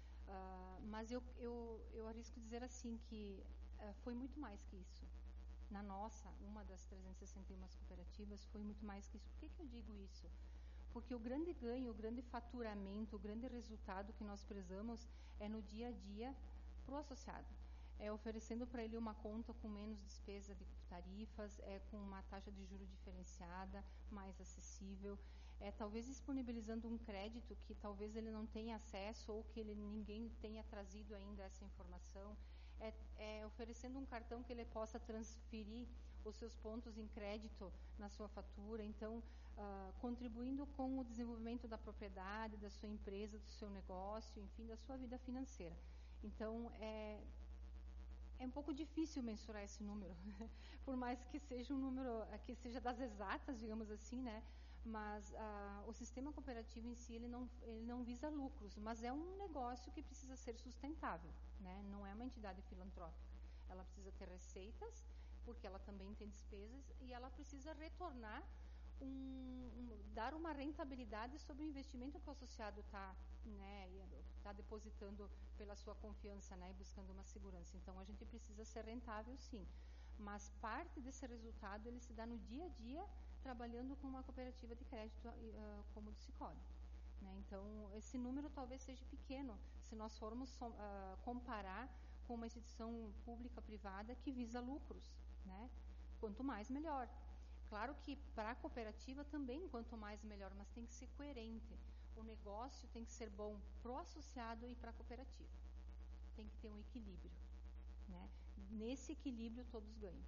Uh, mas eu, eu, eu arrisco dizer assim que uh, foi muito mais que isso. Na nossa, uma das trezentas e sessenta e uma cooperativas, foi muito mais que isso. Por que, que eu digo isso? Porque o grande ganho, o grande faturamento, o grande resultado que nós prezamos é no dia a dia para o associado. É oferecendo para ele uma conta com menos despesa de tarifas, é com uma taxa de juros diferenciada, mais acessível, é talvez disponibilizando um crédito que talvez ele não tenha acesso ou que ele, ninguém tenha trazido ainda essa informação, é, é oferecendo um cartão que ele possa transferir os seus pontos em crédito na sua fatura, então uh, contribuindo com o desenvolvimento da propriedade, da sua empresa, do seu negócio, enfim, da sua vida financeira. Então, é, é um pouco difícil mensurar esse número, por mais que seja um número, que seja das exatas, digamos assim, né? Mas ah, o sistema cooperativo em si, ele não, ele não visa lucros, mas é um negócio que precisa ser sustentável, né? Não é uma entidade filantrópica. Ela precisa ter receitas, porque ela também tem despesas, e ela precisa retornar, um, um, dar uma rentabilidade sobre o investimento que o associado está, né, tá depositando pela sua confiança, né, e buscando uma segurança. Então, a gente precisa ser rentável, sim. Mas parte desse resultado, ele se dá no dia a dia, trabalhando com uma cooperativa de crédito uh, como o do Cicobi, né? Então, esse número talvez seja pequeno, se nós formos uh, comparar com uma instituição pública privada que visa lucros, né? Quanto mais, melhor. Claro que para a cooperativa também, quanto mais, melhor, mas tem que ser coerente. O negócio tem que ser bom para o associado e para a cooperativa. Tem que ter um equilíbrio, né? Nesse equilíbrio, todos ganham.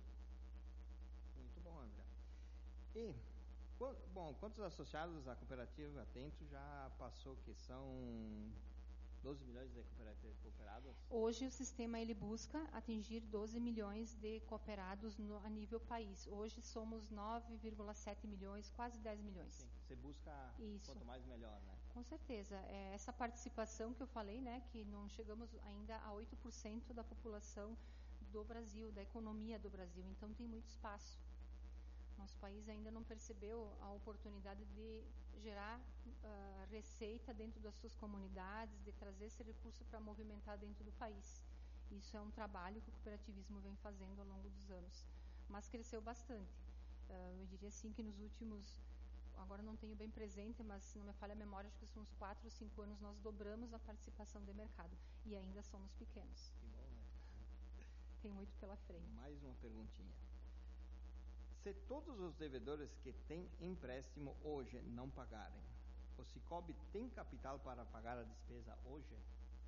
Muito bom, André. E, bom, quantos associados a cooperativa Atento já passou, que são doze milhões de cooperados? Hoje o sistema ele busca atingir doze milhões de cooperados no, a nível país. Hoje somos nove vírgula sete milhões, quase dez milhões. Sim, você busca Isso. quanto mais melhor, né? Com certeza. É essa participação que eu falei, né, que não chegamos ainda a oito por cento da população do Brasil, da economia do Brasil. Então tem muito espaço. Nosso país ainda não percebeu a oportunidade de gerar uh, receita dentro das suas comunidades, de trazer esse recurso para movimentar dentro do país. Isso é um trabalho que o cooperativismo vem fazendo ao longo dos anos. Mas cresceu bastante. Uh, eu diria assim que nos últimos, agora não tenho bem presente, mas se não me falha a memória, acho que são uns quatro ou cinco anos nós dobramos a participação de mercado. E ainda somos pequenos. Que bom, né? Tem muito pela frente. Mais uma perguntinha. Se todos os devedores que têm empréstimo hoje não pagarem, o Cicobi tem capital para pagar a despesa hoje?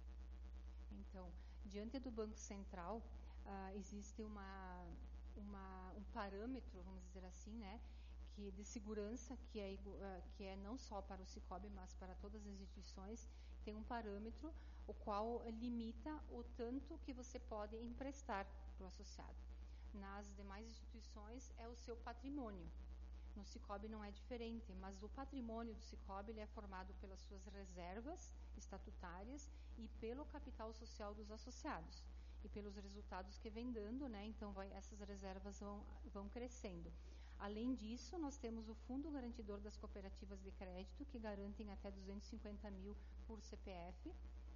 Então, diante do Banco Central, uh, existe uma, uma, um parâmetro, vamos dizer assim, né, que de segurança, que é, uh, que é não só para o Cicobi, mas para todas as instituições, tem um parâmetro o qual limita o tanto que você pode emprestar para o associado. Nas demais instituições é o seu patrimônio. No Cicobi não é diferente, mas o patrimônio do Cicobi ele é formado pelas suas reservas estatutárias e pelo capital social dos associados e pelos resultados que vem dando, né? Então vai, essas reservas vão, vão crescendo. Além disso, nós temos o Fundo Garantidor das Cooperativas de Crédito, que garantem até duzentos e cinquenta mil por C P F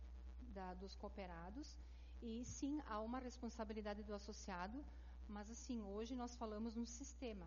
da, dos cooperados. E sim, há uma responsabilidade do associado, mas assim, hoje nós falamos no sistema.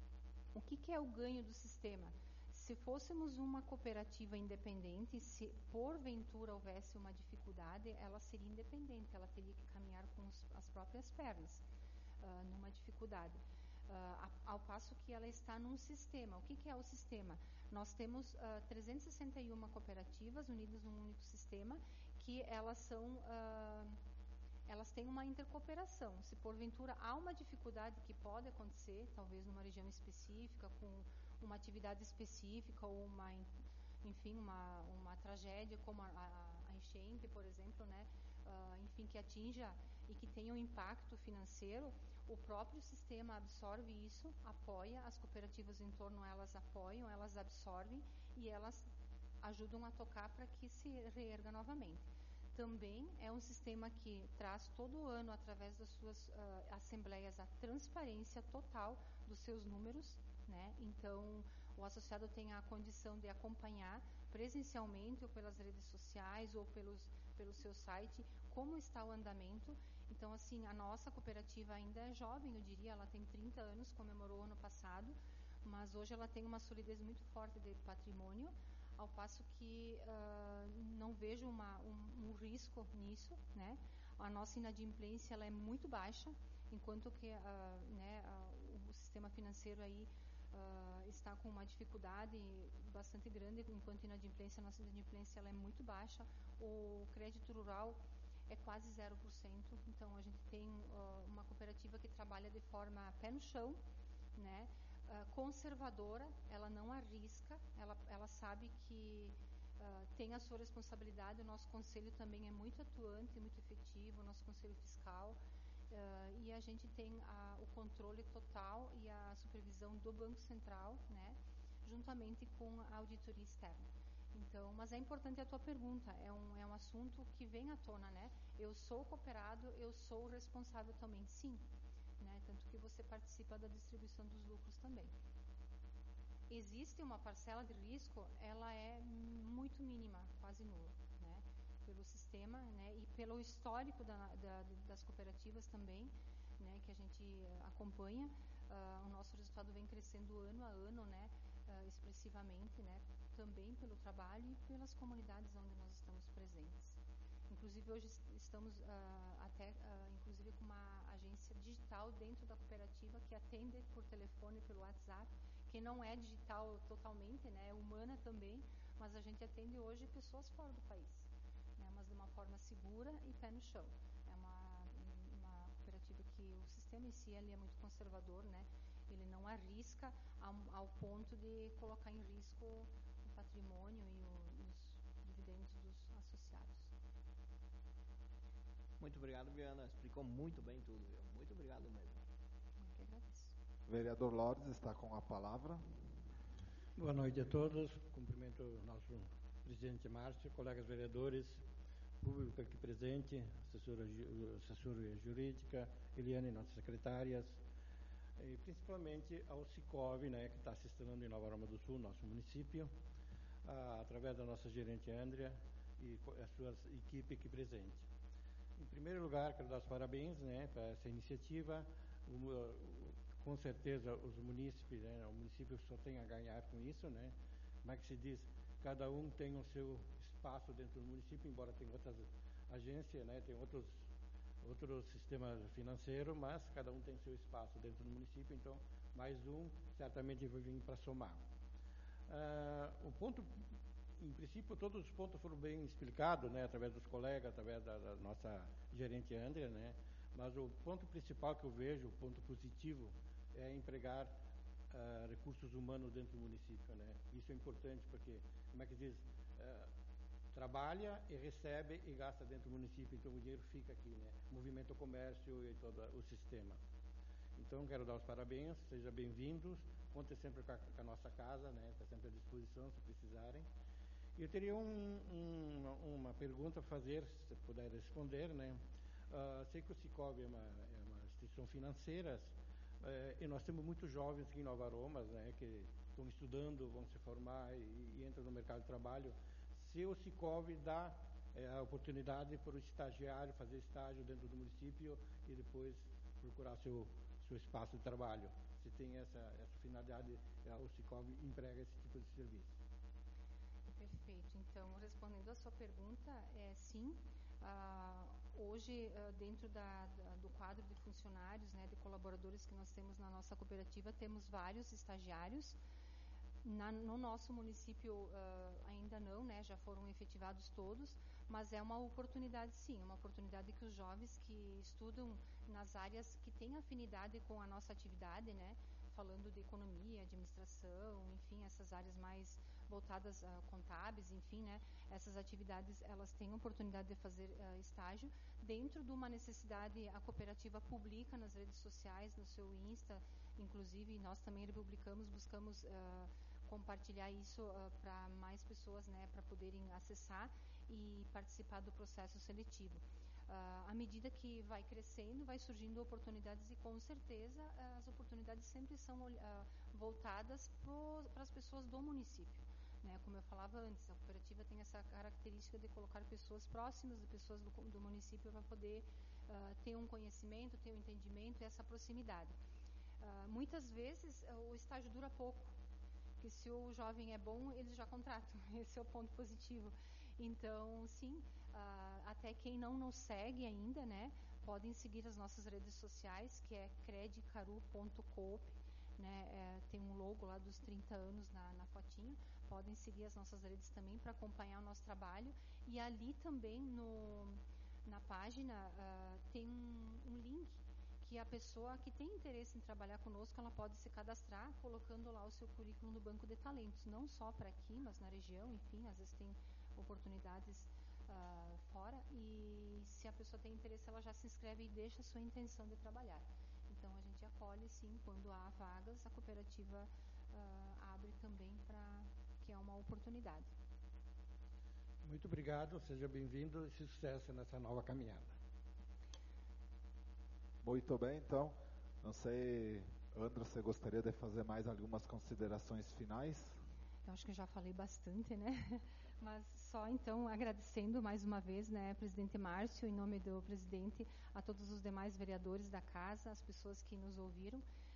O que, que é o ganho do sistema? Se fôssemos uma cooperativa independente, se porventura houvesse uma dificuldade, ela seria independente, ela teria que caminhar com os, as próprias pernas, uh, numa dificuldade. Uh, ao passo que ela está num sistema. O que, que é o sistema? Nós temos uh, trezentas e sessenta e uma cooperativas unidas num único sistema, que elas são... Uh, elas têm uma intercooperação. Se porventura há uma dificuldade que pode acontecer, talvez numa região específica, com uma atividade específica, ou uma, enfim, uma, uma tragédia como a, a, a enchente, por exemplo, né? Uh, enfim, que atinja e que tenha um impacto financeiro, o próprio sistema absorve isso, apoia, as cooperativas em torno elas apoiam, elas absorvem e elas ajudam a tocar para que se reerga novamente. Também é um sistema que traz todo ano, através das suas uh, assembleias, a transparência total dos seus números, né? Então, o associado tem a condição de acompanhar presencialmente, ou pelas redes sociais, ou pelos, pelo seu site, como está o andamento. Então, assim, a nossa cooperativa ainda é jovem, eu diria, ela tem trinta anos, comemorou ano passado, mas hoje ela tem uma solidez muito forte de patrimônio, ao passo que uh, não vejo uma, um, um risco nisso, né? A nossa inadimplência ela é muito baixa, enquanto que uh, né, uh, o sistema financeiro aí uh, está com uma dificuldade bastante grande, enquanto a inadimplência, a nossa inadimplência ela é muito baixa. O crédito rural é quase zero por cento, então a gente tem uh, uma cooperativa que trabalha de forma pé no chão, né? Uh, conservadora, ela não arrisca, ela, ela sabe que uh, tem a sua responsabilidade. O nosso conselho também é muito atuante, muito efetivo, o nosso conselho fiscal, uh, e a gente tem a, o controle total e a supervisão do Banco Central, né, juntamente com a auditoria externa. Então, mas é importante a tua pergunta, é um, é um assunto que vem à tona, né? Eu sou cooperado, eu sou responsável também, sim. Né, tanto que você participa da distribuição dos lucros também. Existe uma parcela de risco, ela é muito mínima, quase nula, né, pelo sistema, né, e pelo histórico da, da, das cooperativas também, né, que a gente acompanha. Uh, o nosso resultado vem crescendo ano a ano, né, uh, expressivamente, né, também pelo trabalho e pelas comunidades onde nós estamos presentes. Inclusive, hoje estamos uh, até, uh, inclusive, com uma agência digital dentro da cooperativa que atende por telefone e pelo WhatsApp, que não é digital totalmente, né, é humana também, mas a gente atende hoje pessoas fora do país, né, mas de uma forma segura e pé no chão. É uma, uma cooperativa que o sistema em si ele é muito conservador, né, ele não arrisca ao, ao ponto de colocar em risco o patrimônio e, o, e os dividendos dos associados. Muito obrigado, Biana. Explicou muito bem tudo, viu? Muito obrigado mesmo. Eu que agradeço. Vereador Lourdes está com a palavra. Boa noite a todos. Cumprimento o nosso presidente Márcio, colegas vereadores, público aqui presente, assessora, assessora jurídica, Eliane, nossas secretárias, e principalmente ao Sicov, né, que está se instalando em Nova Aroma do Sul, nosso município, a, através da nossa gerente Andrea e a sua equipe aqui presente. Em primeiro lugar, quero dar os parabéns, né, para essa iniciativa. O, o, com certeza, os munícipes, né, o município só tem a ganhar com isso, né? Como é que se diz? Cada um tem o seu espaço dentro do município, embora tenha outras agências, né, tem outros outro sistema financeiro, mas cada um tem seu espaço dentro do município, então mais um certamente vai vir para somar. Uh, o ponto, em princípio, todos os pontos foram bem explicados, né, através dos colegas, através da, da nossa gerente Andrea, né, mas o ponto principal que eu vejo, o ponto positivo, é empregar uh, recursos humanos dentro do município, né. Isso é importante porque, como é que diz, uh, trabalha e recebe e gasta dentro do município, então o dinheiro fica aqui, né, movimenta o comércio e todo o sistema. Então, quero dar os parabéns, sejam bem-vindos, contem sempre com a, com a nossa casa, né, está sempre à disposição, se precisarem. Eu teria um, um, uma pergunta a fazer, se puder responder, né. Uh, sei que o Sicov é uma, é uma instituição financeira, É, e nós temos muitos jovens aqui em Nova Aromas, né, que estão estudando, vão se formar e, e entram no mercado de trabalho. Se o Cicobi dá é, a oportunidade para o estagiário fazer estágio dentro do município e depois procurar seu, seu espaço de trabalho. Se tem essa, essa finalidade, é, o Cicobi emprega esse tipo de serviço. Perfeito. Então, respondendo a sua pergunta, é sim. Ah, hoje, ah, dentro da, da, do quadro de funcionários, né, de colaboradores que nós temos na nossa cooperativa, temos vários estagiários. Na, no nosso município uh, ainda não, né, já foram efetivados todos, mas é uma oportunidade sim, uma oportunidade que os jovens que estudam nas áreas que têm afinidade com a nossa atividade, né, falando de economia, administração, enfim, essas áreas mais voltadas a uh, contábeis, enfim, né, essas atividades, elas têm oportunidade de fazer uh, estágio. Dentro de uma necessidade, a cooperativa publica nas redes sociais, no seu Insta, inclusive, nós também republicamos, buscamos uh, compartilhar isso uh, para mais pessoas, né, para poderem acessar e participar do processo seletivo. Uh, à medida que vai crescendo, vai surgindo oportunidades e, com certeza, uh, as oportunidades sempre são uh, voltadas para as pessoas do município. Né? Como eu falava antes, a cooperativa tem essa característica de colocar pessoas próximas de pessoas do, do município para poder uh, ter um conhecimento, ter um entendimento e essa proximidade. Uh, muitas vezes, uh, o estágio dura pouco, que se o jovem é bom, eles já contratam. Esse é o ponto positivo. Então, sim, uh, até quem não nos segue ainda, né, podem seguir as nossas redes sociais, que é credicaru ponto coop, né, é, tem um logo lá dos trinta anos na, na fotinho. Podem seguir as nossas redes também para acompanhar o nosso trabalho. E ali também, no, na página, uh, tem um, um link que a pessoa que tem interesse em trabalhar conosco, ela pode se cadastrar colocando lá o seu currículo no banco de talentos, não só para aqui, mas na região, enfim, às vezes tem oportunidades uh, fora, e se a pessoa tem interesse, ela já se inscreve e deixa a sua intenção de trabalhar. Então, a gente acolhe, sim, quando há vagas, a cooperativa uh, abre também para que é uma oportunidade. Muito obrigado, seja bem-vindo e sucesso nessa nova caminhada. Muito bem, então, não sei, Andra, você gostaria de fazer mais algumas considerações finais? Eu acho que eu já falei bastante, né? Mas só então agradecendo mais uma vez, né, presidente Márcio, em nome do presidente, a todos os demais vereadores da casa, as pessoas que nos ouviram,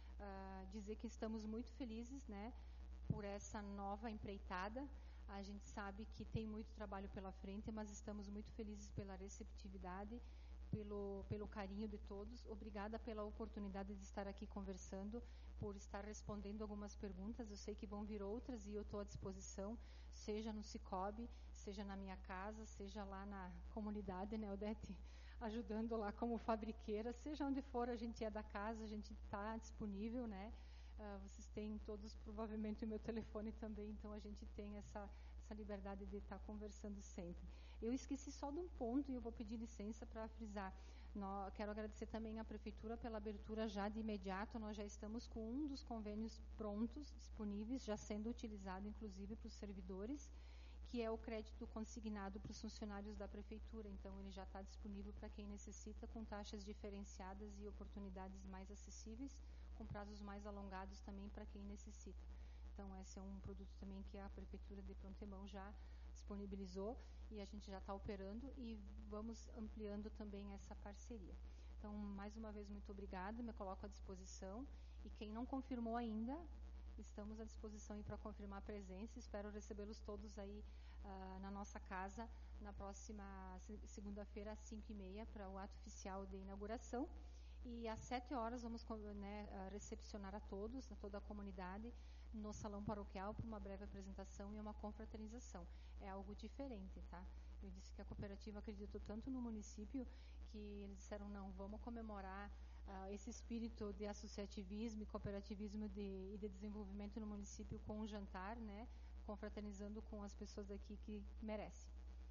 uh, dizer que estamos muito felizes, né, por essa nova empreitada. A gente sabe que tem muito trabalho pela frente, mas estamos muito felizes pela receptividade, Pelo, pelo carinho de todos. Obrigada pela oportunidade de estar aqui conversando, por estar respondendo algumas perguntas. Eu sei que vão vir outras e eu estou à disposição, seja no Cicobi, seja na minha casa, seja lá na comunidade, né, Odete, ajudando lá como fabriqueira, seja onde for, a gente é da casa, a gente está disponível, né? Uh, vocês têm todos provavelmente o meu telefone também, então a gente tem essa, essa liberdade de estar conversando sempre. Eu esqueci só de um ponto e eu vou pedir licença para frisar. Nós, quero agradecer também à Prefeitura pela abertura já de imediato. Nós já estamos com um dos convênios prontos, disponíveis, já sendo utilizado inclusive para os servidores, que é o crédito consignado para os funcionários da Prefeitura. Então, ele já está disponível para quem necessita, com taxas diferenciadas e oportunidades mais acessíveis, com prazos mais alongados também para quem necessita. Então, esse é um produto também que a Prefeitura de Prontemão já disponibilizou e a gente já está operando e vamos ampliando também essa parceria. Então, mais uma vez, muito obrigada, me coloco à disposição. E quem não confirmou ainda, estamos à disposição para confirmar a presença. Espero recebê-los todos aí uh, na nossa casa na próxima segunda-feira, às cinco e meia, para o ato oficial de inauguração. E às sete horas vamos, né, recepcionar a todos, a toda a comunidade, no salão paroquial para uma breve apresentação e uma confraternização. É algo diferente, tá? Eu disse que a cooperativa acreditou tanto no município que eles disseram, não, vamos comemorar uh, esse espírito de associativismo e cooperativismo de, e de desenvolvimento no município com um jantar, né? Confraternizando com as pessoas aqui que merecem.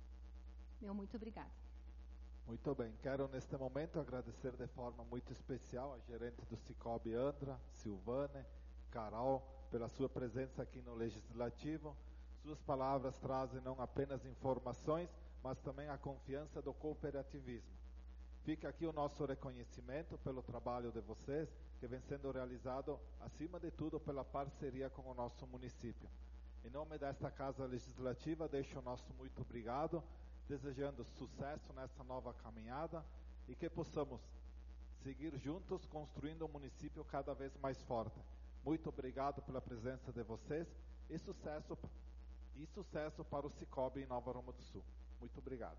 Meu muito obrigada. Muito bem, quero neste momento agradecer de forma muito especial a gerente do Cicobi, Andra, Silvane, Carol, pela sua presença aqui no Legislativo. Suas palavras trazem não apenas informações, mas também a confiança do cooperativismo. Fica aqui o nosso reconhecimento pelo trabalho de vocês, que vem sendo realizado, acima de tudo, pela parceria com o nosso município. Em nome desta Casa Legislativa, deixo o nosso muito obrigado, desejando sucesso nessa nova caminhada e que possamos seguir juntos construindo um município cada vez mais forte. Muito obrigado pela presença de vocês e sucesso, e sucesso para o Cicobi em Nova Roma do Sul. Muito obrigado.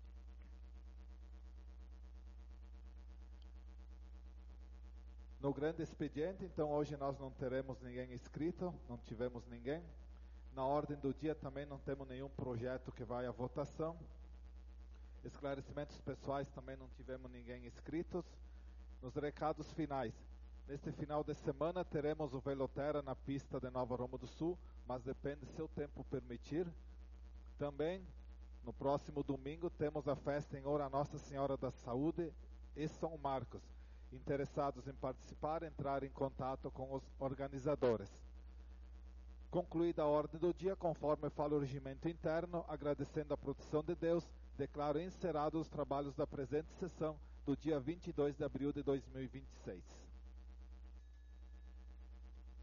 No grande expediente, então, hoje nós não teremos ninguém inscrito, não tivemos ninguém. Na ordem do dia também não temos nenhum projeto que vai à votação. Esclarecimentos pessoais também não tivemos ninguém inscritos. Nos recados finais, neste final de semana teremos o Velotera na pista de Nova Roma do Sul, mas depende se o tempo permitir. Também, no próximo domingo, temos a festa em Ora Nossa Senhora da Saúde e São Marcos. Interessados em participar, entrar em contato com os organizadores. Concluída a ordem do dia, conforme fala o regimento interno, agradecendo a proteção de Deus, declaro encerrados os trabalhos da presente sessão do dia vinte e dois de abril de dois mil e vinte e seis.